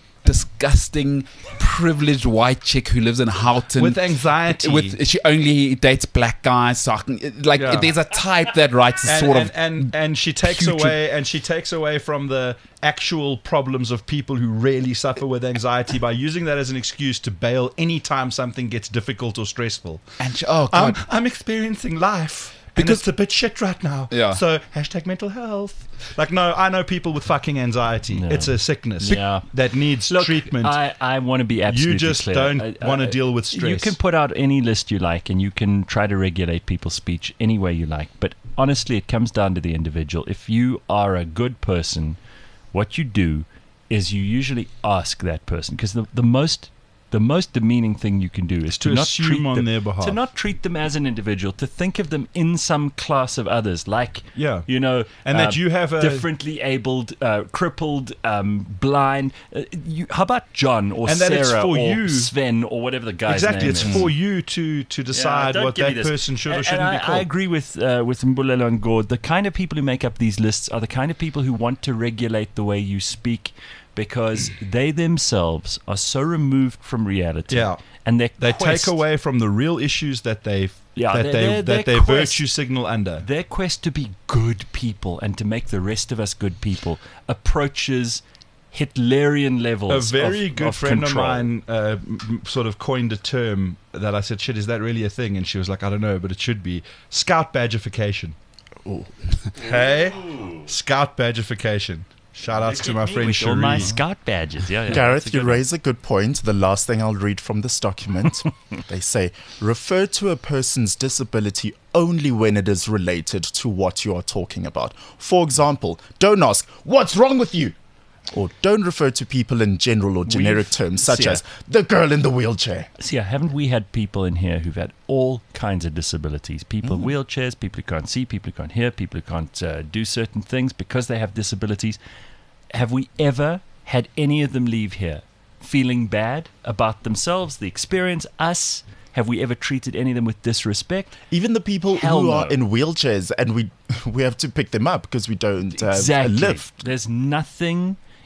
disgusting privileged white chick who lives in Houghton
With anxiety.
With she only dates black guys. So I can, like
Yeah.
there's a type that writes a
and,
sort
and,
of
and and she takes
putrid-
away and she takes away from the actual problems of people who really suffer with anxiety by using that as an excuse to bail anytime something gets difficult or stressful.
and she, oh
I'm,
god.
I'm experiencing life
Because-
because it's a bit shit right now.
Yeah.
So hashtag mental health. Like no, I know people with fucking anxiety.
No.
It's a sickness
Yeah.
that needs
Look,
treatment.
I, I want to be absolutely
you just
clear.
don't
I-
want to
I-
deal with stress.
You can put out any list you like, and you can try to regulate people's speech any way you like. But honestly, it comes down to the individual. If you are a good person, what you do is you usually ask that person, because the, the most the most demeaning thing you can do is to,
To
not
assume
treat
on
them,
their behalf.
to not treat them as an individual, to think of them in some class of others, like
Yeah.
you know,
And that you have a-
differently abled, uh, crippled, um, blind. Uh, you, how about John or
And that
Sarah
it's for
or
you-
Sven or whatever the guy's
exactly.
name
It's
is.
for you to to
Yeah,
decide
don't
what
give me
that
this.
person should or
And-
shouldn't
and
be
I,
called.
I agree with uh, with Mbulelo and Gord. The kind of people who make up these lists are the kind of people who want to regulate the way you speak, because they themselves are so removed from reality.
Yeah.
And their
They
quest,
take away from the real issues that they
Yeah,
that
their-
they
their-
that
their
they
quest-
virtue signal under.
their quest to be good people and to make the rest of us good people approaches Hitlerian
A
levels.
very
of,
good
of
friend
control.
of mine uh, m- sort of coined a term that I said, "Shit, is that really a thing?" And she was like, "I don't know, but it should be scout badgification." Hey, scout badgification. Shout outs to my friend
With all my
Cherie.
scout badges. Yeah, yeah, that's
Gareth,
a
you
good one.
raise a good point. The last thing I'll read from this document, they say, refer to a person's disability only when it is related to what you are talking about. For example, don't ask, what's wrong with you? Or don't refer to people in general or generic terms, such
yeah.
as the girl in the wheelchair.
See, haven't we had people in here who've had all kinds of disabilities? People in wheelchairs, people who can't see, people who can't hear, people who can't uh, do certain things because they have disabilities. Have we ever had any of them leave here feeling bad about themselves, the experience, us? Have we ever treated any of them with disrespect?
Even the people
Hell
who
no.
are in wheelchairs, and we we have to pick them up because we don't have
Exactly.
a lift.
There's nothing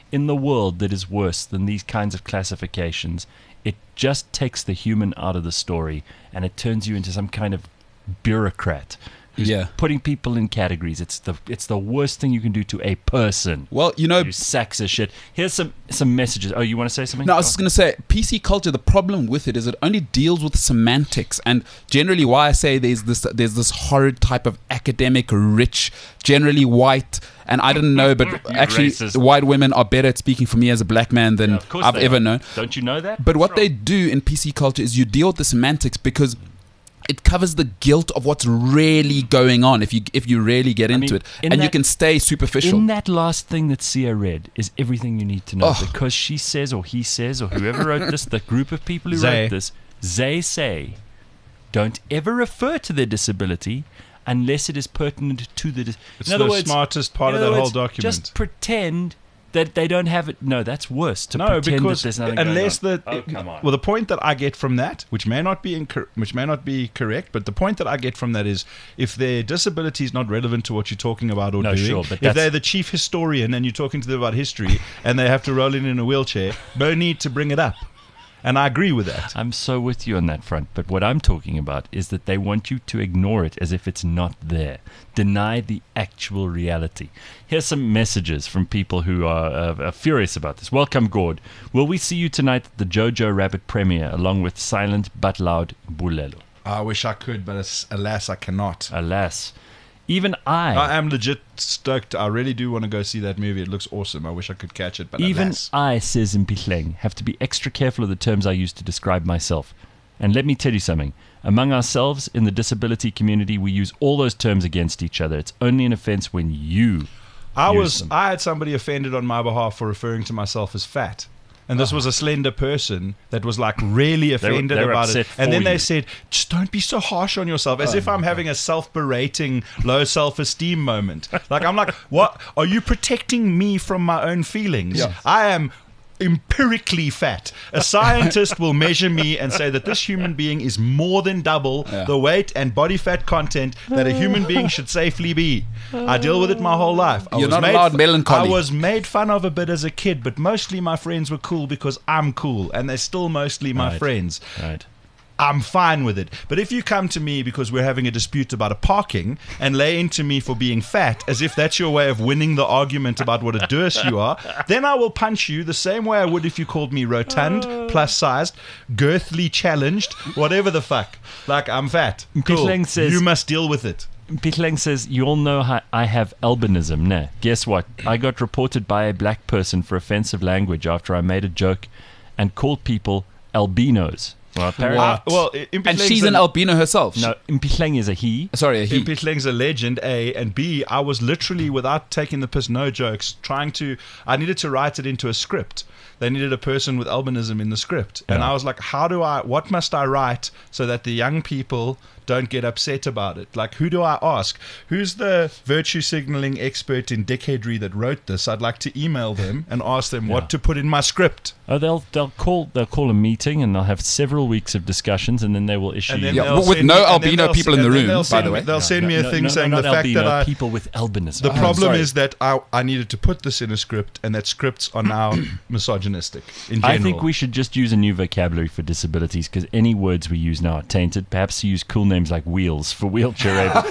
in the world that is worse than these kinds of classifications. It just takes the human out of the story, and it turns you into some kind of bureaucrat who's
Yeah.
putting people in categories. It's the it's the worst thing you can do to a person.
Well, you know,
You sacks of shit. Here's some some messages. Oh, you want to say something?
No, I was just going to say, P C culture, the problem with it is it only deals with semantics. And generally why I say there's this there's this horrid type of academic, rich, generally white, and I didn't know, but actually
racist.
white women are better at speaking for me as a black man than
Yeah, of course
I've
they
ever
are.
known.
Don't you know that?
But what they do in P C culture is you deal with the semantics because it covers the guilt of what's really going on if you if you really get
I
into
mean,
it.
in
And you
that-
can stay superficial.
In that last thing that Sia read is everything you need to know,
Oh.
because she says, or he says, or whoever wrote this, the group of people who
They.
wrote this, they say, don't ever refer to their disability unless it is pertinent to the. Dis-
It's
in other
the
words,
smartest part
in
of
other
that whole
words,
document.
Just pretend that they don't have it. No, that's worse. To
No,
pretend
because
that there's nothing
unless
going
the
on. Oh, come on.
well, the point that I get from that, which may not be incor- which may not be correct, but the point that I get from that is, if their disability is not relevant to what you're talking about or
No,
doing,
sure, but
if
that's-
they're the chief historian and you're talking to them about history and they have to roll in in a wheelchair, no need to bring it up. And I agree with that.
I'm so with you on that front. But what I'm talking about is that they want you to ignore it as if it's not there. Deny the actual reality. Here's some messages from people who are, uh, are furious about this. Welcome, Gord. Will we see you tonight at the Jojo Rabbit premiere along with silent but loud Bulelo?
I wish I could, but as- alas, I cannot.
Alas. Even I...
I am legit stoked. I really do want to go see that movie. It looks awesome. I wish I could catch it, but
Even
alas.
I, says Mpihleng, have to be extra careful of the terms I use to describe myself. And let me tell you something. Among ourselves, in the disability community, we use all those terms against each other. It's only an offense when you
I
use
was
them.
I had somebody offended on my behalf for referring to myself as fat. And this was a slender person that was like really
were-
offended
they were
about it.
upset
And
for
then they
you.
said, just don't be so harsh on yourself, as if I'm having a self-berating, low self-esteem moment. Like, I'm like, what? Are you protecting me from my own feelings?
Yeah.
I am empirically fat. A scientist will measure me and say that this human being is more than double
Yeah.
the weight and body fat content that a human being should safely be. I deal with it my whole life. I
You're
was
not
made
allowed
fu-
melancholy.
I was made fun of a bit as a kid, but mostly my friends were cool because I'm cool, and they're still mostly my
Right.
friends.
Right.
I'm fine with it. But if you come to me because we're having a dispute about a parking and lay into me for being fat, as if that's your way of winning the argument about what a dirce you are, then I will punch you the same way I would if you called me rotund, plus sized, girthly challenged, whatever the fuck. Like, I'm fat. Cool.
Mpihleng says-
You must deal with it.
Mpihleng says, you all know how I have albinism. Nah, guess what? I got reported by a black person for offensive language after I made a joke and called people albinos. Well, apparently...
Uh, well,
and
Impihleng's
she's an albino herself.
No, Mpihleng is a he.
Sorry, a he.
Impihleng's a legend, A, and B, I was literally, without taking the piss, no jokes, trying to, I needed to write it into a script. They needed a person with albinism in the script. And
Yeah.
I was like, how do I, what must I write so that the young people don't get upset about it? Like, who do I ask? Who's the virtue signaling expert in dickheadry that wrote this? I'd like to email them and ask them
Yeah.
what to put in my script.
Oh, they'll they'll call they'll call a meeting and they'll have several weeks of discussions and then they will issue.
And then
you-
Yeah,
they'll
with
send
no
me- and then
albino
they'll
people
s-
in the
and then
room,
they'll
by
send
the
me-
way.
They'll send me
No,
a
no,
thing
no,
saying
no,
the
not
fact
albino,
that I,
people with albinism.
the
Oh,
problem
sorry.
is that I, I needed to put this in a script, and that scripts are now misogynistic in general.
I think we should just use a new vocabulary for disabilities because any words we use now are tainted. Perhaps use cool names like wheels for wheelchair-able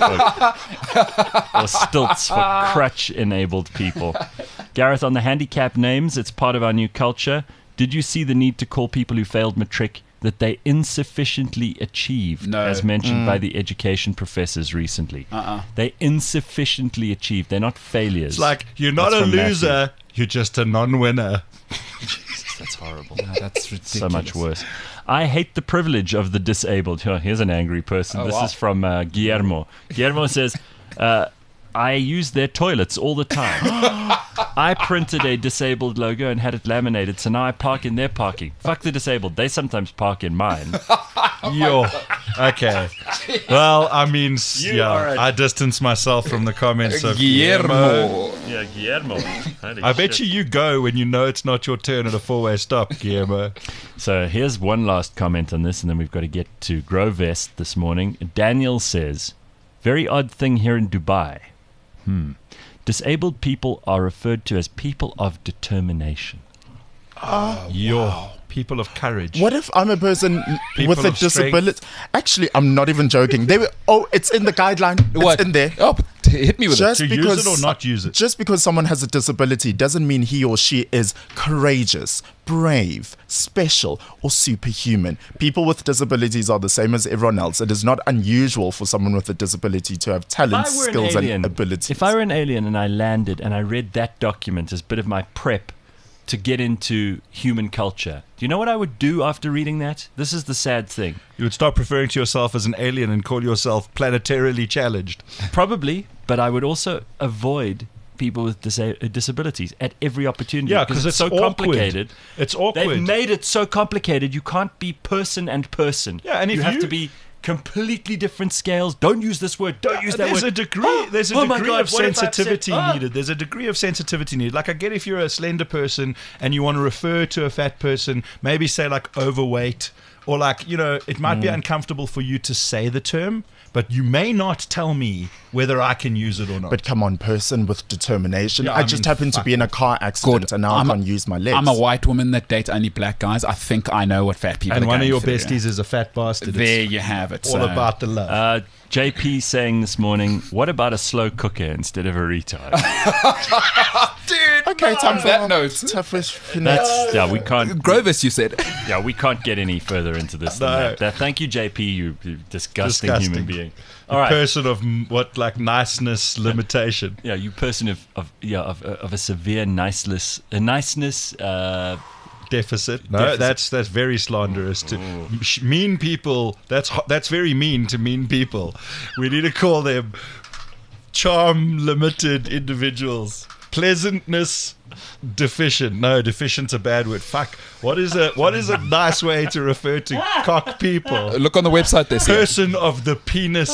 folk or stilts for crutch-enabled people. Gareth, on the handicap names, it's part of our new culture. Did you see the need to call people who failed matric that they insufficiently achieved,
No.
as mentioned by the education professors recently?
Uh-uh.
They insufficiently achieved. They're not failures.
It's like, you're not
That's
a
from Matthew.
loser, you're just a non-winner.
That's horrible.
No, that's ridiculous.
So much worse. I hate the privilege of the disabled. Oh, here's an angry person.
Oh,
this
wow.
is from uh, Guillermo. Guillermo says, uh, I use their toilets all the time. I printed a disabled logo and had it laminated, so now I park in their parking. Fuck the disabled. They sometimes park in mine.
Yo. Okay. Well, I mean, s-
You
yeah,
are a-
I distance myself from the comments of
Guillermo.
Yeah, Guillermo. Holy
I bet
shit.
you you go when you know it's not your turn at a four-way stop, Guillermo.
So here's one last comment on this, and then we've got to get to Grovest this morning. Daniel says, very odd thing here in Dubai. Hmm. Disabled people are referred to as people of determination.
Yo, people of courage.
What if I'm a person
People
with a
of strength.
disability? Actually, I'm not even joking. They were, oh, it's in the guideline. It's
What?
in there.
Oh, but hit me with
Just
To use
because
it or not use it?
Just because someone has a disability doesn't mean he or she is courageous, brave, special, or superhuman. People with disabilities are the same as everyone else. It is not unusual for someone with a disability to have talents,
If I were an
skills,
alien,
and abilities.
If I were an alien and I landed and I read that document as a bit of my prep to get into human culture, do you know what I would do after reading that? This is the sad thing.
You would start referring to yourself as an alien and call yourself planetarily challenged.
Probably, but I would also avoid people with disa- uh, disabilities at every opportunity.
Yeah, 'cause it's
so
awkward.
complicated.
It's awkward.
They've made it so complicated. You can't be person and person.
Yeah, and if
you have
you-
to be completely different scales. Don't use this word. Don't use that
there's
word.
a degree there's a
Oh my
degree
God,
of
what if I
sensitivity
upset- ah!
needed there's a degree of sensitivity needed. Like, I get if you're a slender person and you want to refer to a fat person, maybe say like overweight, or like, you know, it might be
Mm.
uncomfortable for you to say the term, but you may not tell me whether I can use it or not.
But come on, person with determination.
Yeah,
I,
I
just
mean,
happened to
fuck
be in a car accident
Good.
and now
I'm
I
a-
can't use my legs.
I'm a white woman that dates only black guys. I think I know what fat people
and
are
one of
going
your
through.
besties is a fat bastard.
There
It's
you have it.
all
So-
about the love.
Uh, J P saying this morning, what about a slow cooker instead of a retard?
Dude,
Okay, time for
that note.
toughish
That's, yeah, we can't.
Grovis, you said.
Yeah, we can't get any further into this than
No.
that. That- Thank you, J P, you you disgusting,
Disgusting.
human being.
a
All right.
person of m- what, like niceness limitation.
Yeah, you person of, of yeah of, of a severe niceness, a niceness. Uh,
Deficit. No,
Deficit.
that's that's very slanderous to sh- mean people. That's ho- that's very mean to mean people. We need to call them charm limited individuals. Pleasantness deficient. No, deficient's a bad word. Fuck. What is a what is a nice way to refer to cock people?
Look on the website there. Sia.
Person of the penis.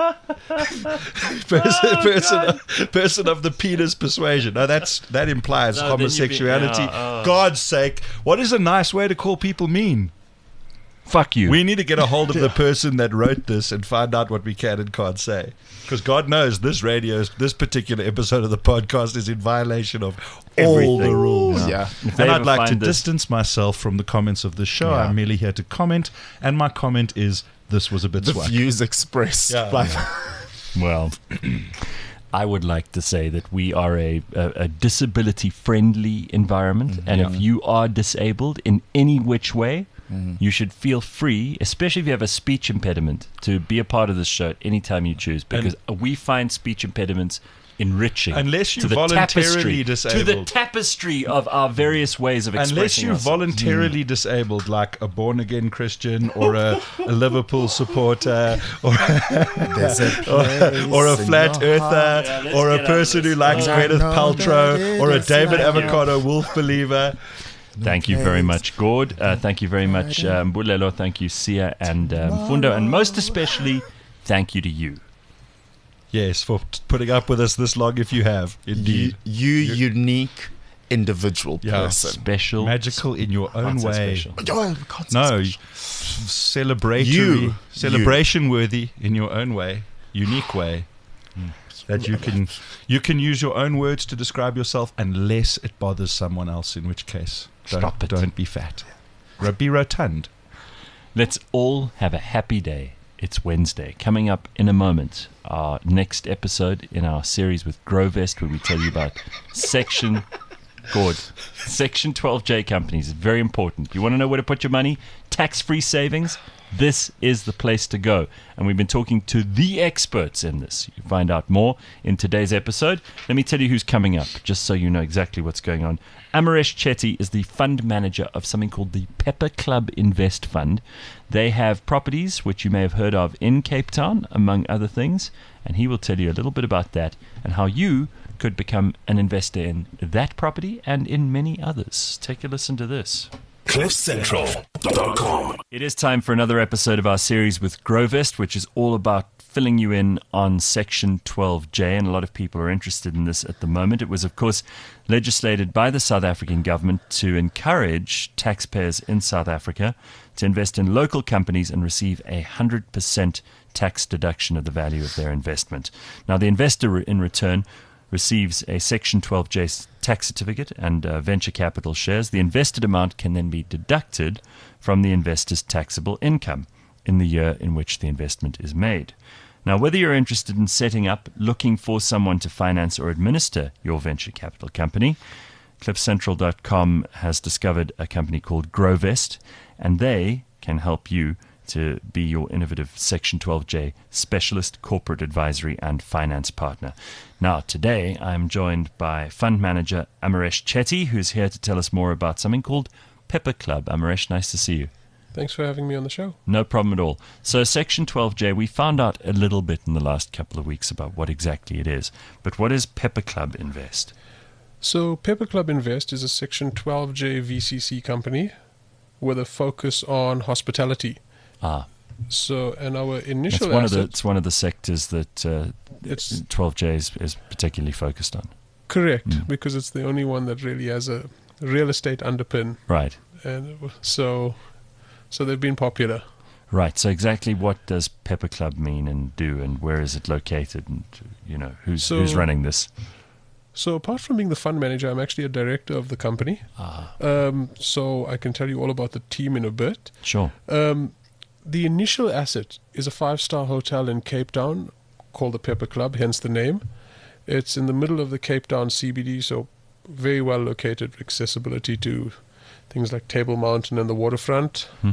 person, person, of, person of the penis persuasion. No, that's that implies
No, then you'd be-
homosexuality.
yeah, oh.
God's sake, what is a nice way to call people mean?
fuck you.
We need to get a hold of the person that wrote this and find out what we can and can't say. Because God knows this radio, this particular episode of the podcast is in violation of all
Everything.
the rules.
Yeah.
If they
And I'd
ever
like to
find this-
distance myself from the comments of the show.
Yeah.
I'm merely here to comment, and my comment is this was a bit
The
swag.
views expressed.
Yeah,
by-
Well, I would like to say that we are a, a, a disability-friendly environment, and if you are disabled in any which way, you should feel free, especially if you have a speech impediment, to be a part of this show at any time you choose, because we find speech impediments enriching.
Unless you're
to the
voluntarily
tapestry, to the
disabled.
tapestry of our various ways of expressing
Unless you're
ourselves.
voluntarily disabled, like a born again Christian or a, a Liverpool supporter or,
There's a place
or a
in
flat
your
earther
heart.
Yeah, let's
or a
get out of
person
this.
who likes
Oh.
Gwyneth
I know
Paltrow
that it
or a
is
David
like
Avocado Wolf believer.
Thank you very much, Gord. Uh, thank you very much, um, Bulelo. Thank you, Sia and um, Fundo. And most especially, thank you to you.
Yes, for t- putting up with us this long if you have.
You,
Indeed.
you unique individual
Yeah.
person.
Special.
Magical in your own
Can't say
way.
special.
Oh, we can't say
No,
special.
celebratory,
You.
celebration worthy in your own way, unique way. That you can you can use your own words to describe yourself unless it bothers someone else, in which case don't,
Stop it.
don't be fat. Ro- Be rotund.
Let's all have a happy day. It's Wednesday. Coming up in a moment, our next episode in our series with Grovest, where we tell you about Section Good. Section twelve J companies is very important. You want to know where to put your money? Tax-free savings? This is the place to go. And we've been talking to the experts in this. You find out more in today's episode. Let me tell you who's coming up, just so you know exactly what's going on. Amaresh Chetty is the fund manager of something called the Pepper Club Invest Fund. They have properties, which you may have heard of in Cape Town, among other things. And he will tell you a little bit about that and how you could become an investor in that property and in many others. Take a listen to this.
cliff central dot com.
It is time for another episode of our series with Grovest, which is all about filling you in on Section twelve J, and a lot of people are interested in this at the moment. It was, of course, legislated by the South African government to encourage taxpayers in South Africa to invest in local companies and receive a one hundred percent tax deduction of the value of their investment. Now, the investor in return receives a Section twelve J tax certificate and uh, venture capital shares, the invested amount can then be deducted from the investor's taxable income in the year in which the investment is made. Now, whether you're interested in setting up, looking for someone to finance or administer your venture capital company, cliff central dot com has discovered a company called Grovest, and they can help you to be your innovative Section twelve J specialist, corporate advisory, and finance partner. Now, today I'm joined by fund manager Amaresh Chetty, who's here to tell us more about something called Pepper Club. Amaresh, nice to see you.
Thanks for having me on the show.
No problem at all. So Section twelve J, we found out a little bit in the last couple of weeks about what exactly it is. But what is Pepper Club Invest?
So Pepper Club Invest is a Section twelve J V C C company with a focus on hospitality.
Ah,
So, and our
it's
initial
one of the
asset,
it's one of the sectors that uh,
it's
twelve J is, is particularly focused on.
correct,
Mm.
because it's the only one that really has a real estate underpin.
Right,
And it wa- so, so they've been popular.
right. So exactly what does Pepper Club mean and do, and where is it located, and you know who's
So-
who's running this?
So apart from being the fund manager, I'm actually a director of the company.
Ah,
Um, so I can tell you all about the team in a bit.
sure.
Um, the initial asset is a five-star hotel in Cape Town called the Pepper Club, hence the name. It's in the middle of the Cape Town C B D, so very well located, accessibility to things like Table Mountain and the waterfront,
Hmm.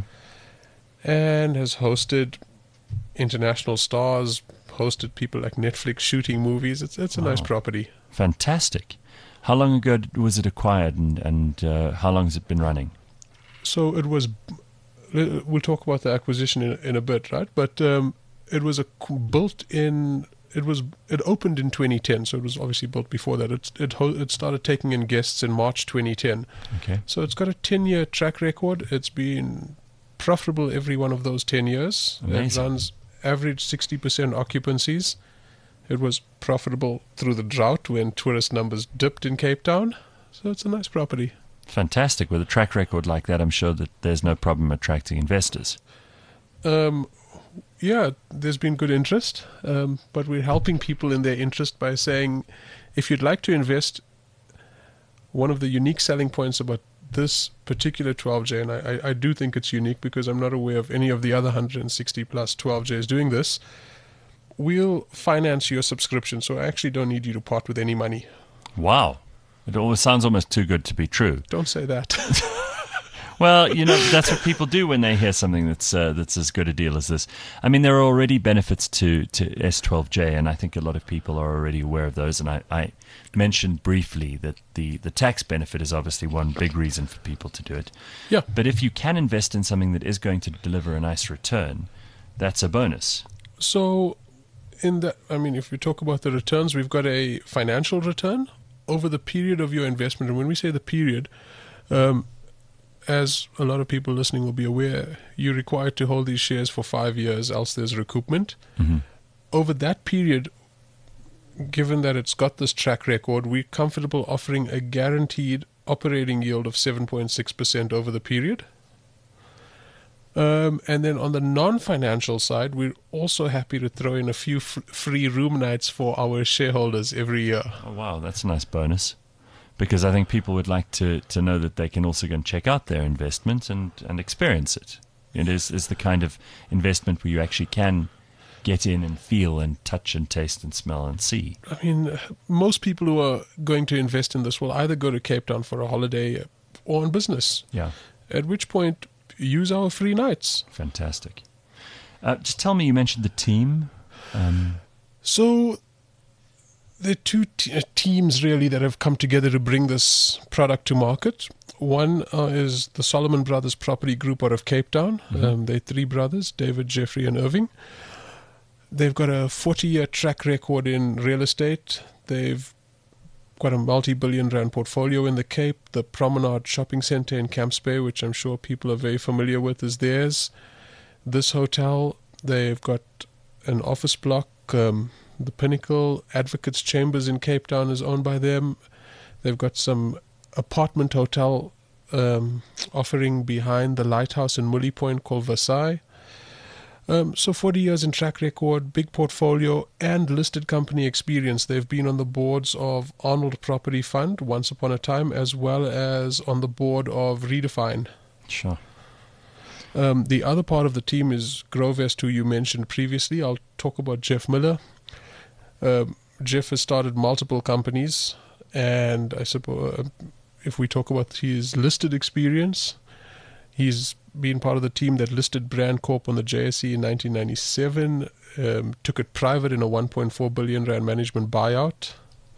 and has hosted international stars, hosted people like Netflix shooting movies. It's it's a nice
Wow.
property.
Fantastic. How long ago d- was it acquired, and and uh, how long has it been running?
So it was. We'll talk about the acquisition in, in a bit, right? But um, it was a built in. It was it opened in twenty ten, so it was obviously built before that. It it ho- it started taking in guests in March twenty ten.
Okay.
So it's got a ten year track record. It's been profitable every one of those ten years.
Amazing.
It runs average sixty percent occupancies. It was profitable through the drought when tourist numbers dipped in Cape Town. So it's a nice property.
Fantastic. With a track record like that, I'm sure that there's no problem attracting investors.
Um, yeah, there's been good interest, um, but we're helping people in their interest by saying, if you'd like to invest, one of the unique selling points about this particular twelve J, and I, I, I do think it's unique because I'm not aware of any of the other one hundred sixty plus twelve Js doing this, we'll finance your subscription, so I actually don't need you to part with any money.
Wow. It always sounds almost too good to be true.
Don't say that.
Well, you know, that's what people do when they hear something that's uh, that's as good a deal as this. I mean, there are already benefits to, to S twelve J, and I think a lot of people are already aware of those. And I, I mentioned briefly that the, the tax benefit is obviously one big reason for people to do it.
Yeah.
But if you can invest in something that is going to deliver a nice return, that's a bonus.
So, in that, I mean, if we talk about the returns, we've got a financial return over the period of your investment. And when we say the period, um, as a lot of people listening will be aware, you're required to hold these shares for five years, else there's recoupment.
Mm-hmm.
Over that period, given that it's got this track record, we're comfortable offering a guaranteed operating yield of seven point six percent over the period. Um, and then on the non-financial side, we're also happy to throw in a few f- free room nights for our shareholders every year.
Oh, wow, that's a nice bonus. Because I think people would like to, to know that they can also go and check out their investment and, and experience it. It is, is the kind of investment where you actually can get in and feel and touch and taste and smell and see.
I mean, most people who are going to invest in this will either go to Cape Town for a holiday or on business,
Yeah,
at which point use our free nights.
fantastic. Uh, just tell me, you mentioned the team. Um,
So there are two t- uh, teams really that have come together to bring this product to market. One uh, is the Solomon Brothers Property Group out of Cape Town.
Mm-hmm.
Um, they're three brothers, David, Jeffrey, and Irving. They've got a forty-year track record in real estate. They've got a multi-billion rand portfolio in the Cape. The Promenade Shopping Centre in Camps Bay, which I'm sure people are very familiar with, is theirs. This hotel, they've got an office block. Um, the Pinnacle Advocates Chambers in Cape Town is owned by them. They've got some apartment hotel um, offering behind the lighthouse in Mully Point called Versailles. Um, so forty years in track record, big portfolio, and listed company experience. They've been on the boards of Arnold Property Fund once upon a time, as well as on the board of Redefine.
Sure.
Um, the other part of the team is Grovest, who you mentioned previously. I'll talk about Jeff Miller. Um, Jeff has started multiple companies, and I suppose uh, if we talk about his listed experience, he's been part of the team that listed Brand Corp on the J S E in nineteen ninety-seven, um, took it private in a one point four billion rand management buyout.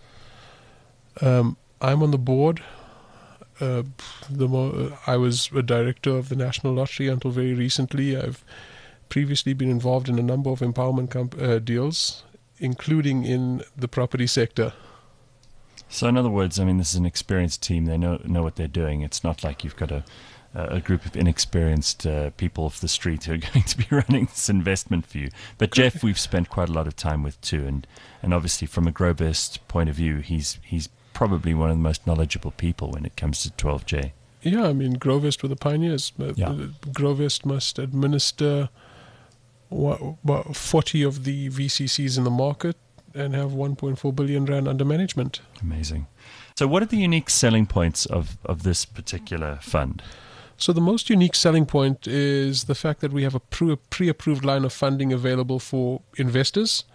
Um, I'm on the board. Uh, the mo- I was a director of the National Lottery until very recently. I've previously been involved in a number of empowerment comp- uh, deals, including in the property sector.
So in other words, I mean, this is an experienced team. They know know what they're doing. It's not like you've got a a group of inexperienced uh, people off the street who are going to be running this investment for you. But Jeff, we've spent quite a lot of time with too, and and obviously from a Grovest point of view, he's he's probably one of the most knowledgeable people when it comes to twelve J.
Yeah, I mean, Grovest were the pioneers.
Yeah.
Grovest must administer what, what, forty of the V C Cs in the market and have one point four billion rand under management.
Amazing. So what are the unique selling points of, of this particular fund?
So the most unique selling point is the fact that we have a pre- pre-approved line of funding available for investors.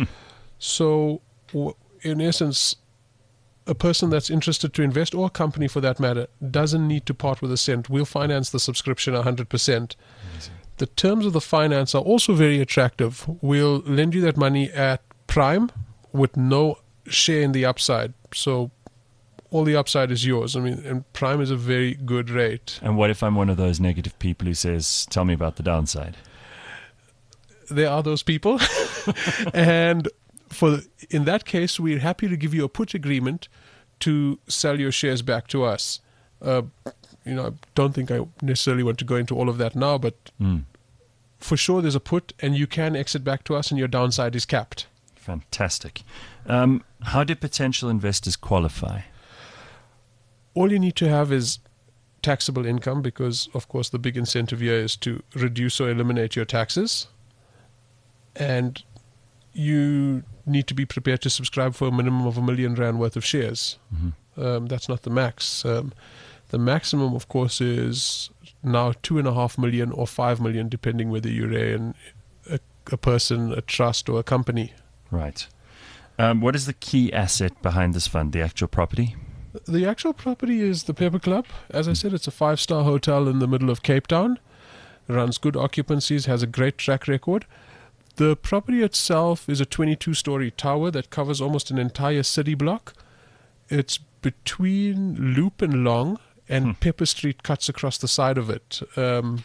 So w- in essence, a person that's interested to invest, or a company for that matter, doesn't need to part with a cent. We'll finance the subscription one hundred percent.
Amazing.
The terms of the finance are also very attractive. We'll lend you that money at prime with no share in the upside. So all the upside is yours. I mean, and prime is a very good rate.
And what if I'm one of those negative people who says, tell me about the downside?
There are those people. And for in that case, we're happy to give you a put agreement to sell your shares back to us. Uh, you know, I don't think I necessarily want to go into all of that now, but
Mm.
for sure there's a put, and you can exit back to us, and your downside is capped.
Fantastic. Um, how do potential investors qualify?
All you need to have is taxable income, because, of course, the big incentive here is to reduce or eliminate your taxes. And you need to be prepared to subscribe for a minimum of a million rand worth of shares.
Mm-hmm.
Um, that's not the max. Um, the maximum, of course, is now two and a half million or five million, depending whether you're in a, a person, a trust, or a company.
Right. Um, what is the key asset behind this fund, the actual property?
The actual property is the Pepper Club. As I said, it's a five-star hotel in the middle of Cape Town. Runs good occupancies, has a great track record. The property itself is a twenty-two story tower that covers almost an entire city block. It's between Loop and Long, and
Hmm.
Pepper Street cuts across the side of it. Um,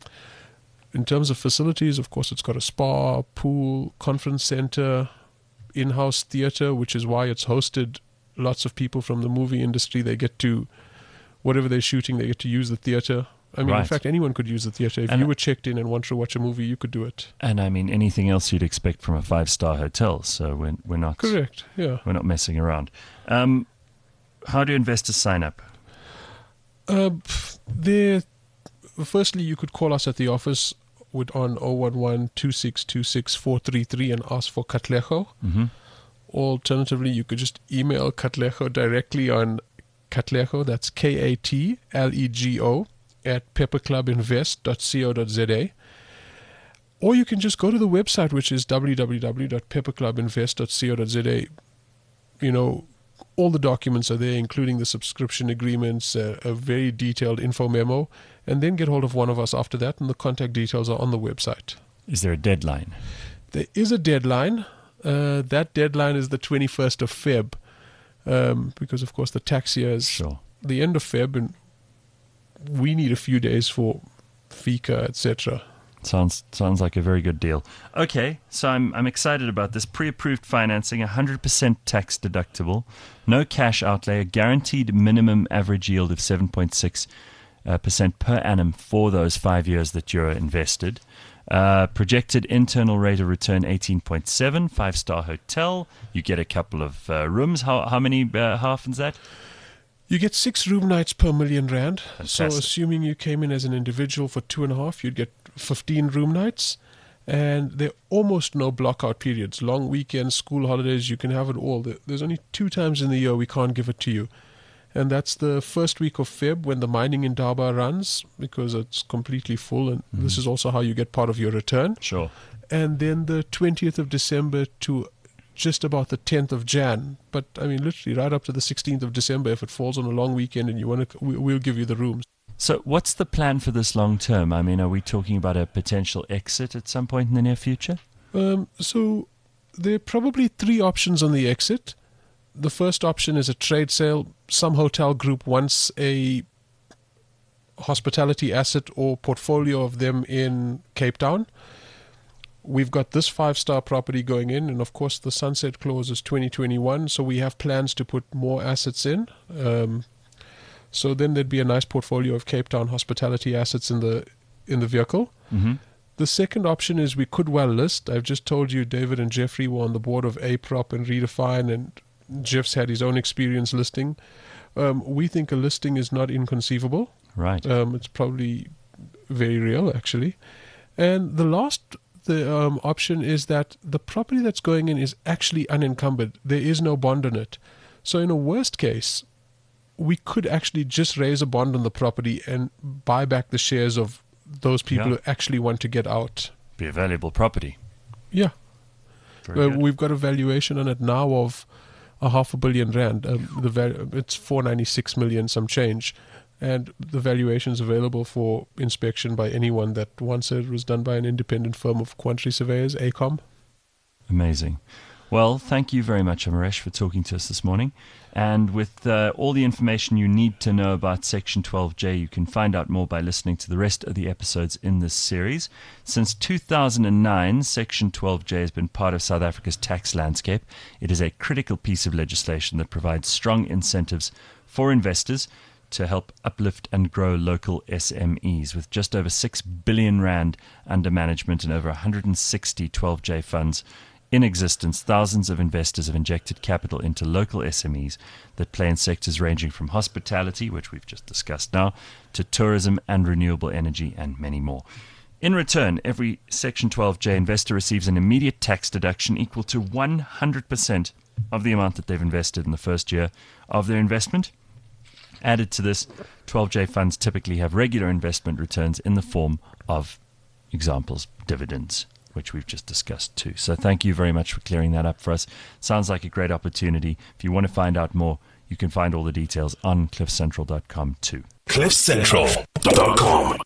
in terms of facilities, of course, it's got a spa, pool, conference center, in-house theater, which is why it's hosted lots of people from the movie industry. They get to, whatever they're shooting, they get to use the theater. I mean, in
Right.
fact, anyone could use the theater. If
And-
you were checked in and wanted to watch a movie, you could do it.
And I mean, anything else you'd expect from a five-star hotel. So we're, we're not
Correct, yeah.
we're not messing around. Um, how do investors sign up?
Uh, pff, there, firstly, you could call us at the office with on zero one one, two six two six, four three three and ask for Katlego.
Mm-hmm.
Alternatively, you could just email Katlego directly on Katlego, that's K A T L E G O, at pepperclubinvest dot co dot z a. Or you can just go to the website, which is w w w dot pepperclubinvest dot co dot z a. You know, all the documents are there, including the subscription agreements, uh, a very detailed info memo, and then get hold of one of us after that, and the contact details are on the website.
Is there a deadline?
There is a deadline. Uh, that deadline is the twenty-first of February, um, because, of course, the tax year is
Sure.
the end of February, and we need a few days for FICA, et cetera.
Sounds sounds like a very good deal. Okay, so I'm I'm excited about this pre-approved financing, one hundred percent tax deductible, no cash outlay, a guaranteed minimum average yield of seven point six uh, percent per annum for those five years that you're invested. Uh, projected internal rate of return eighteen point seven, five-star hotel. You get a couple of uh, rooms. How how many? Uh, how often is that?
You get six room nights per million rand. So
Fantastic.
assuming you came in as an individual for two and a half, you'd get fifteen room nights. And there are almost no blockout periods. Long weekends, school holidays, you can have it all. There- There's only two times in the year we can't give it to you. And that's the first week of Feb when the mining in Durban runs, because it's completely full. And this is also how you get part of your return.
Sure.
And then the twentieth of December to just about the tenth of Jan. But, I mean, literally right up to the sixteenth of December, if it falls on a long weekend and you want to, we- we'll give you the rooms.
So what's the plan for this long term? I mean, are we talking about a potential exit at some point in the near future?
Um, so there are probably three options on the exit. The first option is a trade sale. Some hotel group wants a hospitality asset or portfolio of them in Cape Town. We've got this five-star property going in, and of course the sunset clause is twenty twenty-one, so we have plans to put more assets in. Um, so then there'd be a nice portfolio of Cape Town hospitality assets in the in the vehicle.
Mm-hmm.
The second option is we could well list. I've just told you David and Jeffrey were on the board of A Prop and Redefine, and Jeff's had his own experience listing. Um, we think a listing is not inconceivable.
Right.
Um, it's probably very real, actually. And the last the um, option is that the property that's going in is actually unencumbered. There is no bond on it. So in a worst case, we could actually just raise a bond on the property and buy back the shares of those people
Yeah.
who actually want to get out.
Be a valuable property.
Yeah.
Very
Uh,
good.
we've got a valuation on it now of a half a billion rand. Um, the val- it's four ninety-six million some change, and the valuation is available for inspection by anyone that wants it. It was done by an independent firm of quantity surveyors, ACOM.
Amazing. Well, thank you very much, Amaresh, for talking to us this morning. And with uh, all the information you need to know about Section twelve J, you can find out more by listening to the rest of the episodes in this series. Since two thousand nine, Section twelve J has been part of South Africa's tax landscape. It is a critical piece of legislation that provides strong incentives for investors to help uplift and grow local S M Es. With just over six billion rand under management and over one hundred sixty twelve J funds in existence, thousands of investors have injected capital into local S M Es that play in sectors ranging from hospitality, which we've just discussed now, to tourism and renewable energy, and many more. In return, every Section twelve J investor receives an immediate tax deduction equal to one hundred percent of the amount that they've invested in the first year of their investment. Added to this, twelve J funds typically have regular investment returns in the form of, examples, dividends, which we've just discussed too. So thank you very much for clearing that up for us. Sounds like a great opportunity. If you want to find out more, you can find all the details on cliff central dot com too.
cliff central dot com